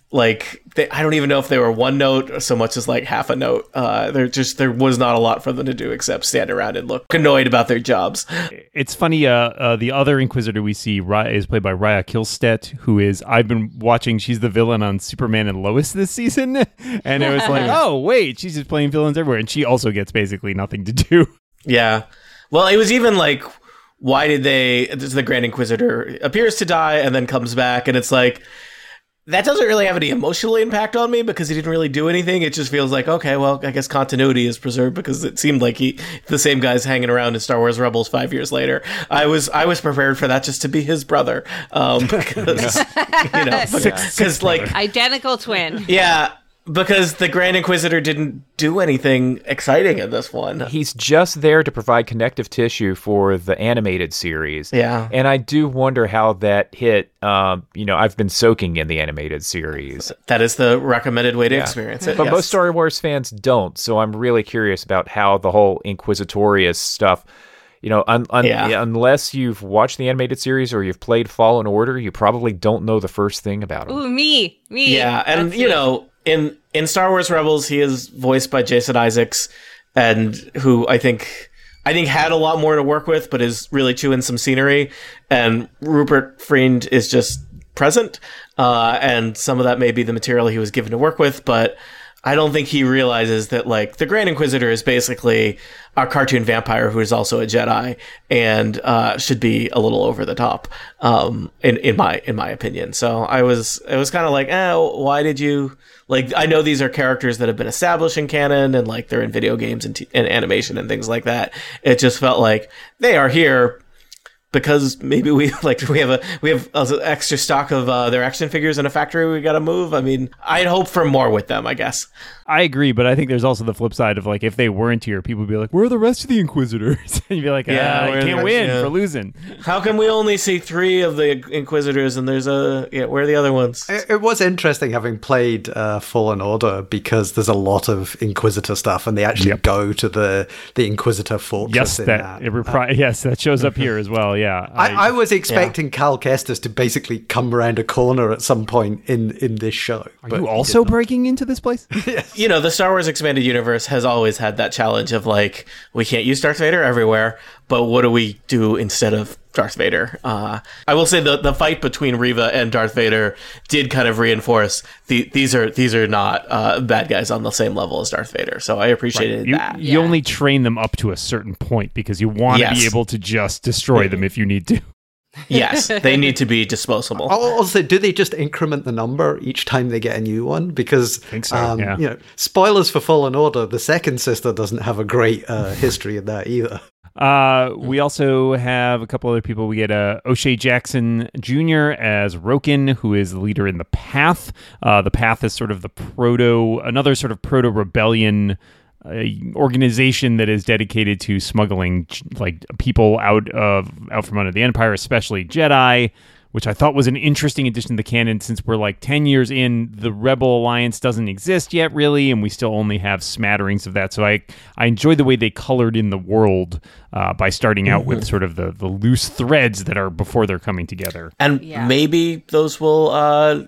like they, I don't even know if they were one note so much as like half a note. Uh, there just there was not a lot for them to do except stand around and look annoyed about their jobs. It's funny. Uh, uh, the other Inquisitor we see Raya, is played by Raya Kilstedt, who is I've been watching. She's the villain on Superman and Lois this season, and it was like, oh wait, she's just playing villains everywhere, and she also gets basically nothing to do. Yeah. Well, it was even like, why did they? The Grand Inquisitor appears to die and then comes back, and it's like, that doesn't really have any emotional impact on me because he didn't really do anything. It just feels like, okay, well, I guess continuity is preserved because it seemed like he, the same guy's hanging around in Star Wars Rebels five years later. I was, I was prepared for that just to be his brother, um, because you know, because like identical twin. Yeah. Because the Grand Inquisitor didn't do anything exciting in this one. He's just there to provide connective tissue for the animated series. Yeah. And I do wonder how that hit. Um, you know, I've been soaking in the animated series. That is the recommended way to yeah. experience it. But yes. most Star Wars fans don't. So I'm really curious about how the whole Inquisitorious stuff... You know, un- un- yeah. unless you've watched the animated series or you've played Fallen Order, you probably don't know the first thing about him. Ooh, me, me. Yeah, and That's you me. know, in in Star Wars Rebels, he is voiced by Jason Isaacs, and who I think I think had a lot more to work with, but is really chewing some scenery. And Rupert Friend is just present, uh, and some of that may be the material he was given to work with, but I don't think he realizes that, like, the Grand Inquisitor is basically a cartoon vampire who is also a Jedi and uh, should be a little over the top, um, in in my in my opinion. So I was it was kind of like, eh, why did you like? I know these are characters that have been established in canon and like they're in video games and, t- and animation and things like that. It just felt like they are here because maybe we like we have a we have a extra stock of uh, their action figures in a factory we got to move. I mean, I'd hope for more with them, I guess. I agree, but I think there's also the flip side of like if they weren't here, people would be like, "Where are the rest of the Inquisitors?" And you'd be like, "Yeah, Yeah, you can't the- win yeah. for losing." How come we only see three of the Inquisitors and there's a yeah? Where are the other ones? It, it was interesting having played uh, Fallen Order because there's a lot of Inquisitor stuff, and they actually Yep. go to the the Inquisitor fortress. Yes, in that, that. it repri- yes, that shows up here as well. Yeah, I, I was expecting Cal Kestis to basically come around a corner at some point in, in this show. Are but you he also did not. breaking into this place? You know, the Star Wars Expanded Universe has always had that challenge of like, we can't use Darth Vader everywhere, but what do we do instead of Darth Vader? Uh, I will say the the fight between Reva and Darth Vader did kind of reinforce the, these are these are not uh, bad guys on the same level as Darth Vader. So I appreciated You, that. you only train them up to a certain point because you want to Yes. be able to just destroy them if you need to. Yes, they need to be disposable. Also, do they just increment the number each time they get a new one? Because, think so, um, yeah. you know, spoilers for Fallen Order, the second sister doesn't have a great uh, history in that either. Uh, we also have a couple other people. We get uh, O'Shea Jackson Junior as Roken, who is the leader in the Path. Uh, the Path is sort of the proto, another sort of proto rebellion uh, organization that is dedicated to smuggling like people out of out from under the Empire, especially Jedi, which I thought was an interesting addition to the canon since we're like ten years in, the Rebel Alliance doesn't exist yet really, and we still only have smatterings of that. So I, I enjoyed the way they colored in the world uh, by starting out mm-hmm. with sort of the, the loose threads that are before they're coming together. And Yeah. maybe those will uh,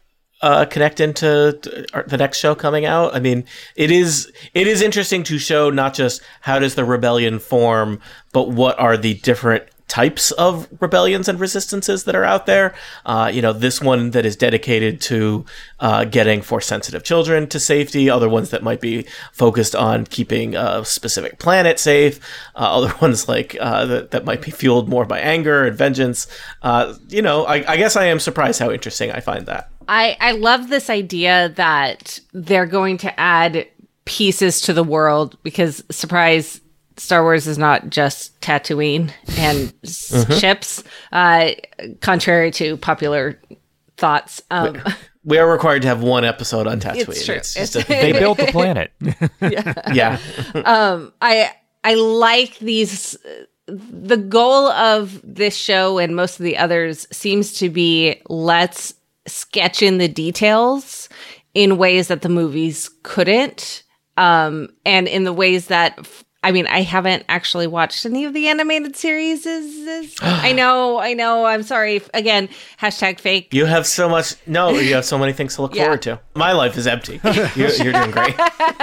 uh, connect into the next show coming out. I mean, it is it is interesting to show not just how does the rebellion form, but what are the different types of rebellions and resistances that are out there. Uh, you know, this one that is dedicated to uh, getting Force-sensitive children to safety, other ones that might be focused on keeping a specific planet safe, uh, other ones like uh, that, that might be fueled more by anger and vengeance. Uh, you know, I, I guess I am surprised how interesting I find that. I, I love this idea that they're going to add pieces to the world because, surprise, Star Wars is not just Tatooine and s- Mm-hmm. ships, uh, contrary to popular thoughts. Um, We are required to have one episode on Tatooine. It's true. It's just It's- a- They built the planet. yeah. um, I I like these. The goal of this show and most of the others seems to be let's sketch in the details in ways that the movies couldn't, um, and in the ways that f- I mean, I haven't actually watched any of the animated series. Is, is I know, I know. I'm sorry. Again, hashtag fake. You have so much. No, you have so many things to look Yeah. forward to. My life is empty. You're, you're doing great.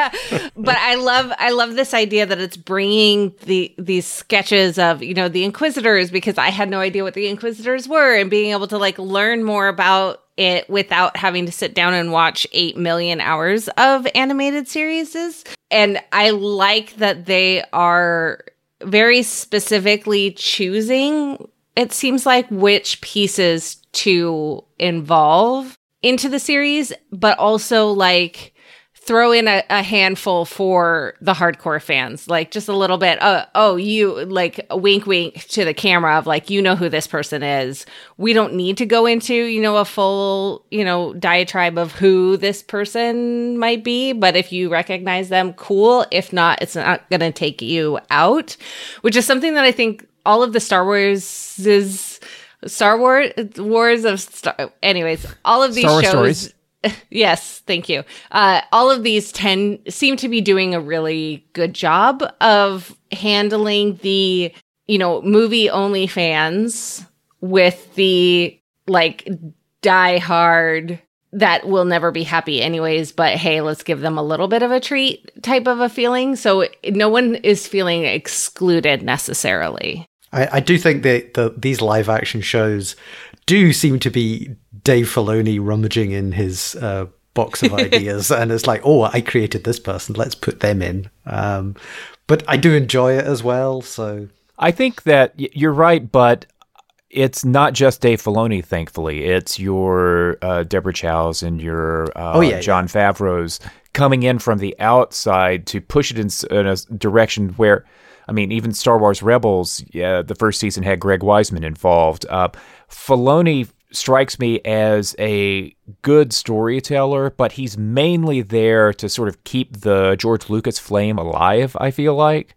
But I love, I love this idea that it's bringing the these sketches of, you know, the Inquisitors, because I had no idea what the Inquisitors were, and being able to like learn more about it without having to sit down and watch eight million hours of animated series. And I like that they are very specifically choosing, it seems like, which pieces to involve into the series, but also like throw in a, a handful for the hardcore fans, like just a little bit. Uh, oh, you like a wink, wink to the camera of like, you know who this person is. We don't need to go into, you know, a full, you know, diatribe of who this person might be. But if you recognize them, cool. If not, it's not going to take you out, which is something that I think all of the Star Wars is Star Wars Wars of Star. Anyways, all of these Star Wars shows. stories. Yes, thank you. Uh, all of these tend seem to be doing a really good job of handling the, you know, movie only fans with the like die hard that will never be happy anyways, but hey, let's give them a little bit of a treat type of a feeling. So no one is feeling excluded necessarily. I, I do think that the, these live action shows do seem to be Dave Filoni rummaging in his uh, box of ideas, and it's like, oh, I created this person, let's put them in. Um, but I do enjoy it as well. So I think that y- you're right, but it's not just Dave Filoni, thankfully. It's your uh, Deborah Chow's and your uh, oh, yeah, Jon yeah. Favreau's coming in from the outside to push it in, s- in a direction where, I mean, even Star Wars Rebels, yeah, the first season had Greg Weisman involved. Uh, Filoni strikes me as a good storyteller, but he's mainly there to sort of keep the George Lucas flame alive, I feel like.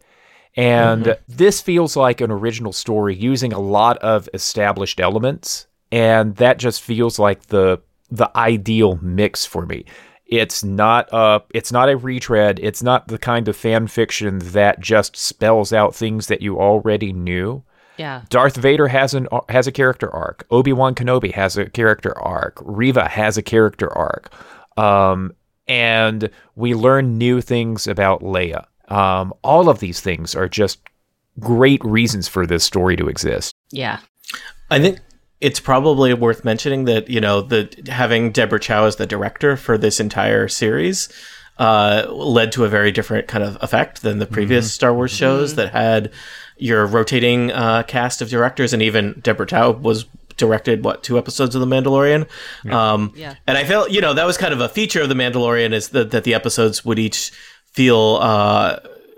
And mm-hmm. this feels like an original story using a lot of established elements, and that just feels like the the ideal mix for me. It's not a it's not a retread. It's not the kind of fan fiction that just spells out things that you already knew. Yeah. Darth Vader has an has a character arc. Obi-Wan Kenobi has a character arc. Reva has a character arc. Um, and we learn new things about Leia. Um, all of these things are just great reasons for this story to exist. Yeah. I think it's probably worth mentioning that, you know, the having Deborah Chow as the director for this entire series uh, led to a very different kind of effect than the previous mm-hmm. Star Wars shows mm-hmm. that had your rotating uh, cast of directors, and even Deborah Chow was directed, what, two episodes of The Mandalorian? Yeah. Um, yeah. And I felt, you know, that was kind of a feature of The Mandalorian, is that, that the episodes would each feel uh,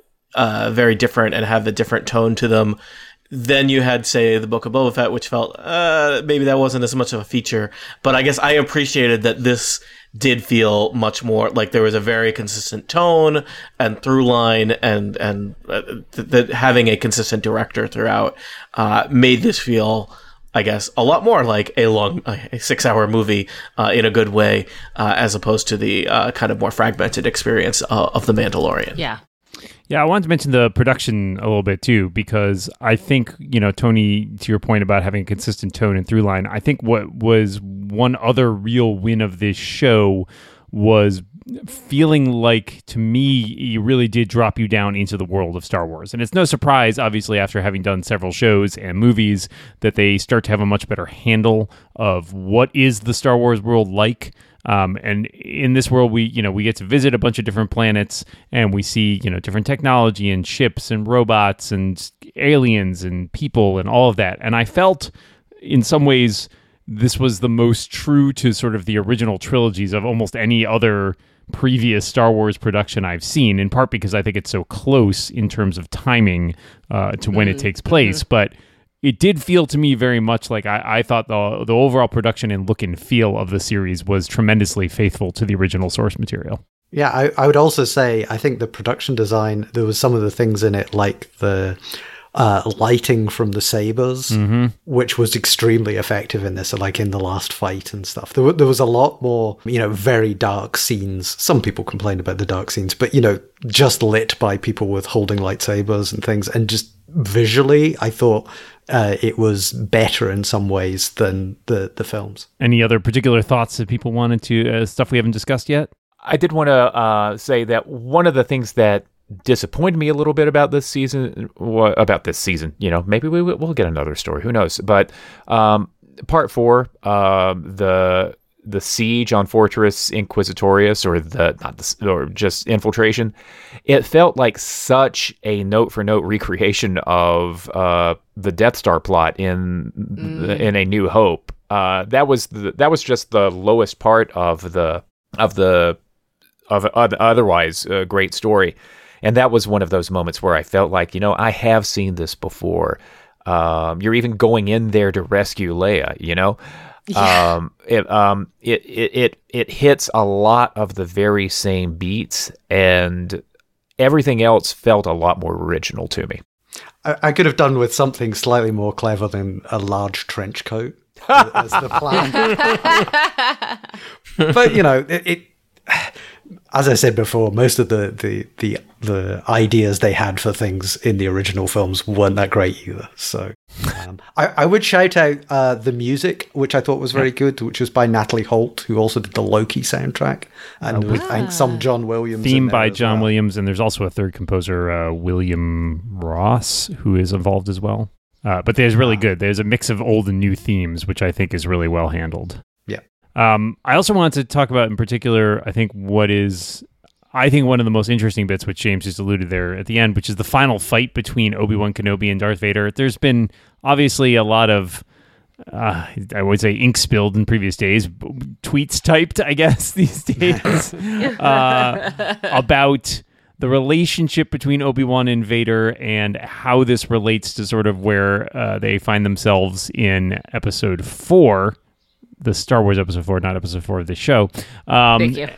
uh, very different and have a different tone to them. Then you had, say, the Book of Boba Fett, which felt uh, maybe that wasn't as much of a feature. But I guess I appreciated that this did feel much more like there was a very consistent tone and through line, and and uh, th- that having a consistent director throughout uh, made this feel, I guess, a lot more like a long, a six-hour movie uh, in a good way, uh, as opposed to the uh, kind of more fragmented experience uh, of The Mandalorian. Yeah. Yeah, I wanted to mention the production a little bit too, because I think, you know, Tony, to your point about having a consistent tone and through line, I think what was one other real win of this show was feeling like, to me, it really did drop you down into the world of Star Wars. And it's no surprise, obviously, after having done several shows and movies, that they start to have a much better handle of what is the Star Wars world like. Um, and in this world, we, you know, we get to visit a bunch of different planets, and we see, you know, different technology and ships and robots and aliens and people and all of that. And I felt, in some ways, this was the most true to sort of the original trilogies of almost any other previous Star Wars production I've seen, in part because I think it's so close in terms of timing uh, to when mm-hmm. it takes place. Mm-hmm. But it did feel to me very much like I, I thought the the overall production and look and feel of the series was tremendously faithful to the original source material. Yeah, I, I would also say I think the production design, there was some of the things in it like the uh, lighting from the sabers, Mm-hmm. which was extremely effective in this, like in the last fight and stuff. There, w- there was a lot more, you know, very dark scenes. Some people complain about the dark scenes, but, you know, just lit by people with holding lightsabers and things. And just visually, I thought uh, it was better in some ways than the, the films. Any other particular thoughts that people wanted to, uh, stuff we haven't discussed yet? I did want to uh, say that one of the things that disappointed me a little bit about this season, well, about this season, you know, maybe we will, we'll get another story, who knows? But um, part four, uh, the the siege on Fortress Inquisitorius, or the not the, or just infiltration, it felt like such a note for note recreation of uh, the Death Star plot in mm. in A New Hope. Uh, that was the, that was just the lowest part of the of the of otherwise a great story. And that was one of those moments where I felt like, you know, I have seen this before. Um, you're even going in there to rescue Leia, you know? Yeah. Um, it, um, it, it, it, it hits a lot of the very same beats, and everything else felt a lot more original to me. I, I could have done with something slightly more clever than a large trench coat as the plan. But, you know, it, it as I said before, most of the, the, the, the ideas they had for things in the original films weren't that great either. So um, I, I would shout out uh, the music, which I thought was very good, which was by Natalie Holt, who also did the Loki soundtrack, and with I think some John Williams. Theme by John well. Williams, and there's also a third composer, uh, William Ross, who is involved as well. Uh, but there's really good. There's a mix of old and new themes, which I think is really well handled. Yeah. Um, I also wanted to talk about in particular, I think what is, I think one of the most interesting bits, which James just alluded there at the end, which is the final fight between Obi-Wan Kenobi and Darth Vader. There's been obviously a lot of, uh, I would say ink spilled in previous days, tweets typed, I guess, these days, uh, about the relationship between Obi-Wan and Vader and how this relates to sort of where uh, they find themselves in episode four. The Star Wars episode four, not episode four of the show. Um, Thank you.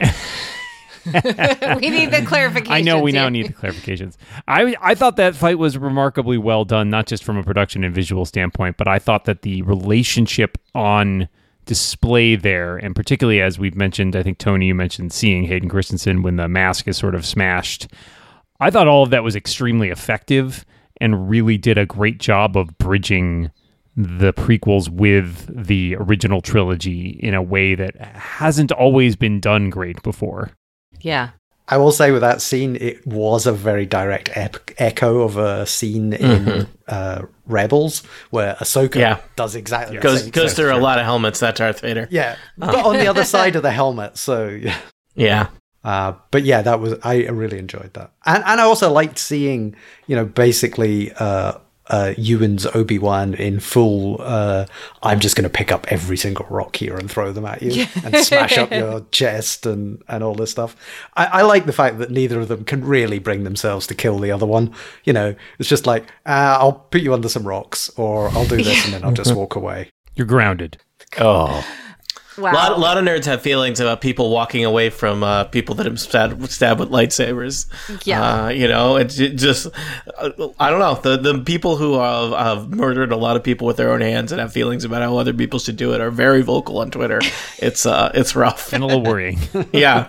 We need the clarifications. I know we here. now need the clarifications. I I thought that fight was remarkably well done, not just from a production and visual standpoint, but I thought that the relationship on display there, and particularly as we've mentioned, I think Tony, you mentioned seeing Hayden Christensen when the mask is sort of smashed. I thought all of that was extremely effective and really did a great job of bridging the prequels with the original trilogy in a way that hasn't always been done great before. Yeah. I will say with that scene, it was a very direct ep- echo of a scene in Mhm. uh, Rebels, where Ahsoka Yeah. does exactly the Goes same goes thing. through a lot of helmets, that Darth Vader. Yeah, but on the other side of the helmet, so yeah. Yeah. Uh, but yeah, that was I really enjoyed that, and and I also liked seeing, you know, basically uh, uh, Ewan's Obi-Wan in full. Uh, I'm just going to pick up every single rock here and throw them at you and smash up your chest and and all this stuff. I, I like the fact that neither of them can really bring themselves to kill the other one. You know, it's just like uh, I'll put you under some rocks, or I'll do this and then I'll just walk away. You're grounded. Oh. Wow. A lot, a lot of nerds have feelings about people walking away from uh, people that have stabbed, stabbed with lightsabers. Yeah. Uh, you know, it's it just, uh, I don't know. The the people who have, have murdered a lot of people with their own hands and have feelings about how other people should do it are very vocal on Twitter. It's uh, it's rough. And a little worrying. Yeah.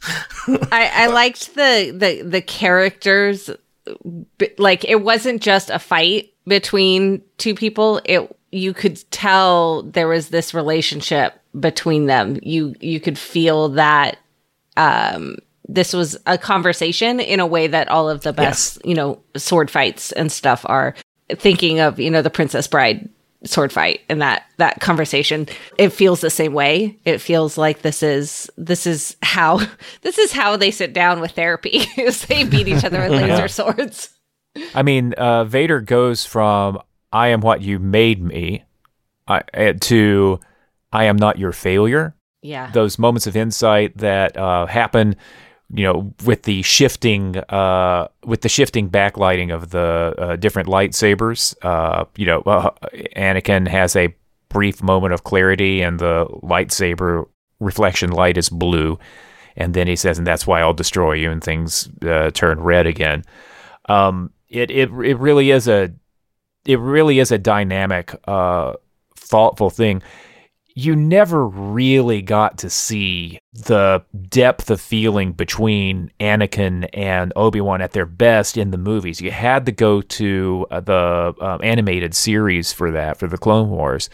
I, I liked the, the, the characters. b- Like, it wasn't just a fight between two people. It you could tell there was this relationship between them. You you could feel that um, this was a conversation in a way that all of the best, Yes. you know, sword fights and stuff are. Thinking of, you know, the Princess Bride sword fight and that that conversation, it feels the same way. It feels like this is this is how this is how they sit down with therapy is they beat each other with laser Yeah. swords. I mean, uh, Vader goes from "I am what you made me" uh, uh, to "I am not your failure." Yeah. Those moments of insight that uh, happen, you know, with the shifting, uh, with the shifting backlighting of the uh, different lightsabers. Uh, you know, uh, Anakin has a brief moment of clarity, and the lightsaber reflection light is blue, and then he says, "And that's why I'll destroy you," and things uh, turn red again. Um, it it it really is a it really is a dynamic, uh, thoughtful thing. You never really got to see the depth of feeling between Anakin and Obi-Wan at their best in the movies. You had to go to uh, the uh, animated series for that, for the Clone Wars.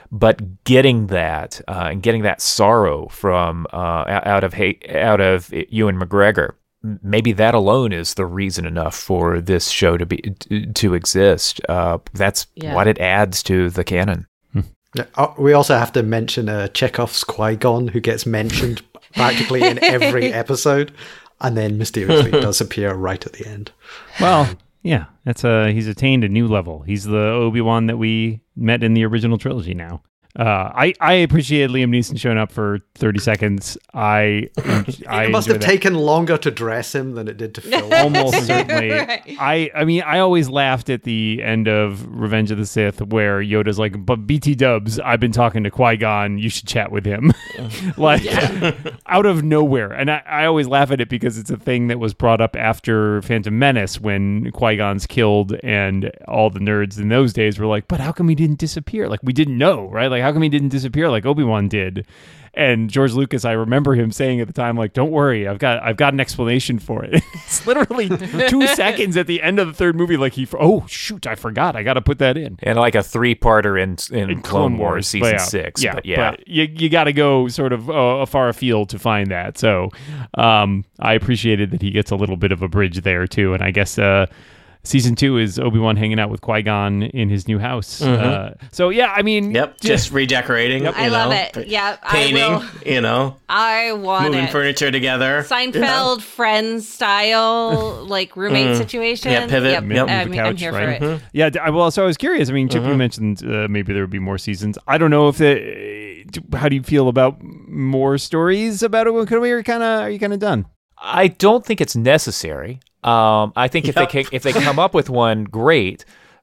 But getting that uh, and getting that sorrow from uh, out of out of Ewan McGregor, maybe that alone is the reason enough for this show to be to exist. Uh, that's Yeah. what it adds to the canon. Yeah, uh, we also have to mention uh, Chekhov's Qui-Gon, who gets mentioned practically in every episode, and then mysteriously does appear right at the end. Well, yeah, that's a he's attained a new level. He's the Obi-Wan that we met in the original trilogy now. Uh, I, I appreciate Liam Neeson showing up for thirty seconds. I I It must enjoy have that. taken longer to dress him than it did to film. Almost certainly. Right. I I mean, I always laughed at the end of Revenge of the Sith where Yoda's like, but B T Dubs, I've been talking to Qui-Gon, you should chat with him. Like, out of nowhere. And I, I always laugh at it because it's a thing that was brought up after Phantom Menace when Qui-Gon's killed and all the nerds in those days were like, but how come he didn't disappear? Like, we didn't know, right? Like, how come he didn't disappear like Obi-Wan did? And George Lucas, I remember him saying at the time, like, don't worry, I've got I've got an explanation for it. It's literally two seconds at the end of the third movie, like, he, oh, shoot, I forgot. I got to put that in. And like a three-parter in, in, In Clone, Wars, season but yeah, six. Yeah, but yeah. But you, you got to go sort of uh, far afield to find that. So um, I appreciated that he gets a little bit of a bridge there, too. And I guess... Uh, Season two is Obi-Wan hanging out with Qui-Gon in his new house. Mhm. Uh, so, yeah, I mean... Yep, just redecorating. I you love know, it. Yeah, painting. I will. You know, I want moving it. furniture together. Seinfeld, Friends style, like roommate Mm. situation. Yeah, pivot. Yep. Yep. I'm, Move the I'm couch, here right? for it. Yeah, d- I- well, so I was curious. I mean, Chip, you mentioned uh, maybe there would be more seasons. I don't know if the... How do you feel about more stories about Obi-Wan Kenobi? Are you kind of are you kind of done? I don't think it's necessary. Um, I think if Yep. they ca- if they come up with one, great.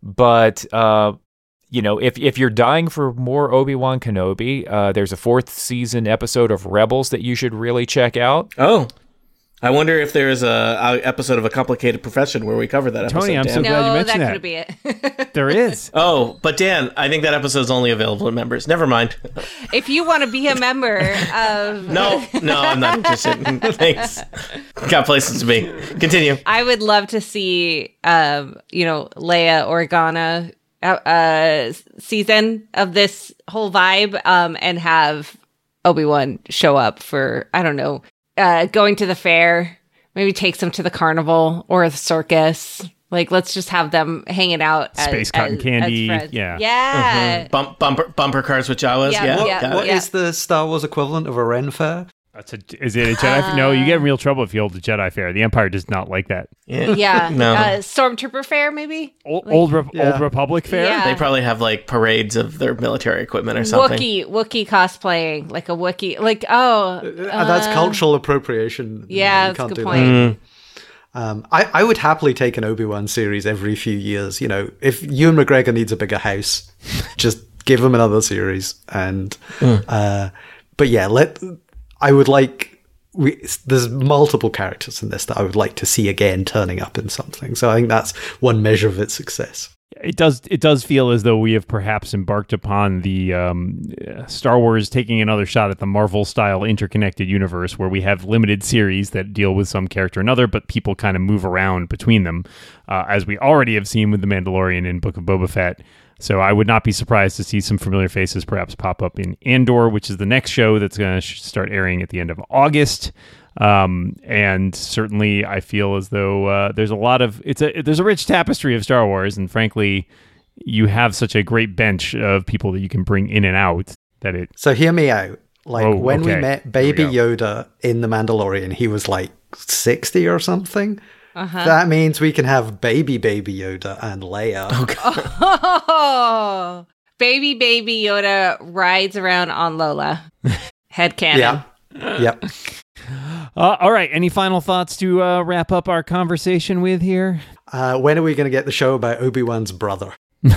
But uh, you know, if if you're dying for more Obi-Wan Kenobi, uh, there's a fourth season episode of Rebels that you should really check out. Oh, I wonder if there is a, a episode of A Complicated Profession where we cover that episode. Tony, I'm Dan. so glad you No, mentioned that that. could be it. There is. Oh, but Dan, I think that episode is only available to members. Never mind. If you want to be a member of... No, no, I'm not interested. Thanks. Got places to be. Continue. I would love to see, um, you know, Leia Organa uh, uh, season of this whole vibe, um, and have Obi-Wan show up for, I don't know, uh, going to the fair, maybe takes them to the carnival or the circus. Like, let's just have them hanging out as, Space cotton as- candy, as friends. yeah. Yeah. Bump, bumper, bumper cars with Jawas. Yeah, Yeah. What, yeah, got what it. yeah. is the Star Wars equivalent of a Ren Fair? That's a, is it a Jedi? Fair? No, you get in real trouble if you hold the Jedi Fair. The Empire does not like that. Yeah. Yeah. No. Uh, Stormtrooper fair, maybe? Old old, Re- Yeah. old Republic Fair. Yeah. They probably have like parades of their military equipment or something. Wookiee, Wookiee cosplaying, like a Wookiee, like oh, Uh, that's uh, cultural appropriation. Yeah, You that's a can't good do point. that. Um, I, I would happily take an Obi-Wan series every few years. You know, if Ewan McGregor needs a bigger house, just give him another series. And uh, but yeah, let I would like. We, there's multiple characters in this that I would like to see again turning up in something. So I think that's one measure of its success. It does. It does feel as though we have perhaps embarked upon the um, uh, Star Wars taking another shot at the Marvel-style interconnected universe, where we have limited series that deal with some character or another, but people kind of move around between them, uh, as we already have seen with The Mandalorian and Book of Boba Fett. So I would not be surprised to see some familiar faces perhaps pop up in Andor, which is the next show that's going to sh- start airing at the end of August. Um, and certainly I feel as though uh, there's a lot of it's a there's a rich tapestry of Star Wars, and frankly, you have such a great bench of people that you can bring in and out that it. So hear me out. Like Oh, when okay. we met Here Baby we go. Yoda in The Mandalorian, he was like sixty or something. Uh-huh. That means we can have baby Baby Yoda and Leia. Oh, baby, baby Yoda rides around on Lola. Headcanon. Yeah. Yep. Uh, all right. Any final thoughts to uh, wrap up our conversation with here? Uh, when are we going to get the show about Obi-Wan's brother?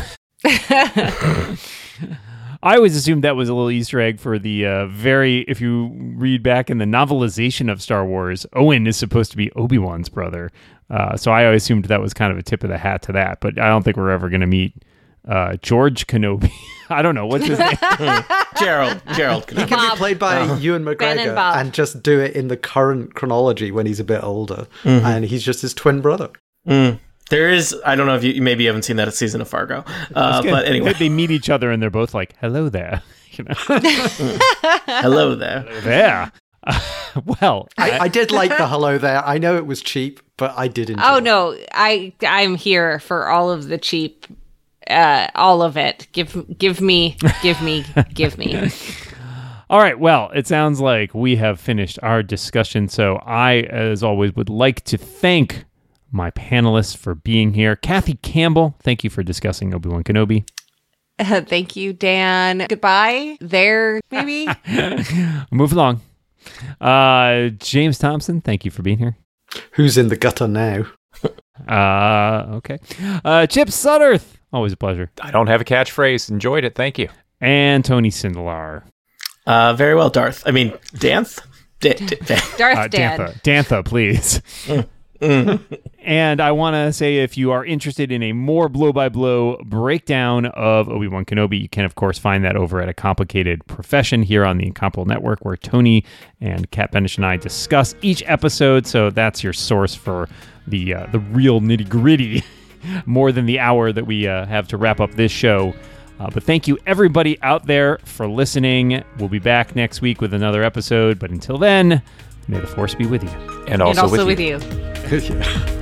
I always assumed that was a little Easter egg for the uh, very, if you read back in the novelization of Star Wars, Owen is supposed to be Obi-Wan's brother. Uh, so I always assumed that was kind of a tip of the hat to that, but I don't think we're ever going to meet uh, George Kenobi. I don't know what's his name. Gerald. Gerald. He can Bob. be played by Uh-huh. Ewan Ben McGregor and Bob. and just do it in the current chronology when he's a bit older, and he's just his twin brother. Mm. There is, I don't know if you maybe you haven't seen that season of Fargo, uh, but anyway. They meet each other and they're both like, hello there. You know? Hello there. Hello there. Uh, well, I, I did like the hello there. I know it was cheap, but I did enjoy Oh it. no, I I'm here for all of the cheap, uh, all of it. Give give me, give me, give me. all right. Well, it sounds like we have finished our discussion. So I, as always, would like to thank my panelists for being here. Kathy Campbell, thank you for discussing Obi-Wan Kenobi. Uh, thank you, Dan. Goodbye. There, maybe. Move along. Uh, James Thompson, thank you for being here. Who's in the gutter now? Uh, okay. Uh, Chip Sutterth, always a pleasure. I don't have a catchphrase. Enjoyed it. Thank you. And Tony Sindelar. Uh, very well, Darth. I mean, Danth? D- D- D- Darth Uh, Dan. Dantha, Dantha, please. And I want to say, if you are interested in a more blow-by-blow breakdown of Obi-Wan Kenobi, you can, of course, find that over at A Complicated Profession here on the Incomparable Network, where Tony and Kat Benish and I discuss each episode. So that's your source for the uh, the real nitty-gritty, more than the hour that we uh, have to wrap up this show. Uh, but thank you, everybody out there, for listening. We'll be back next week with another episode. But until then, may the Force be with you. And also, and also with with you. you. Yeah.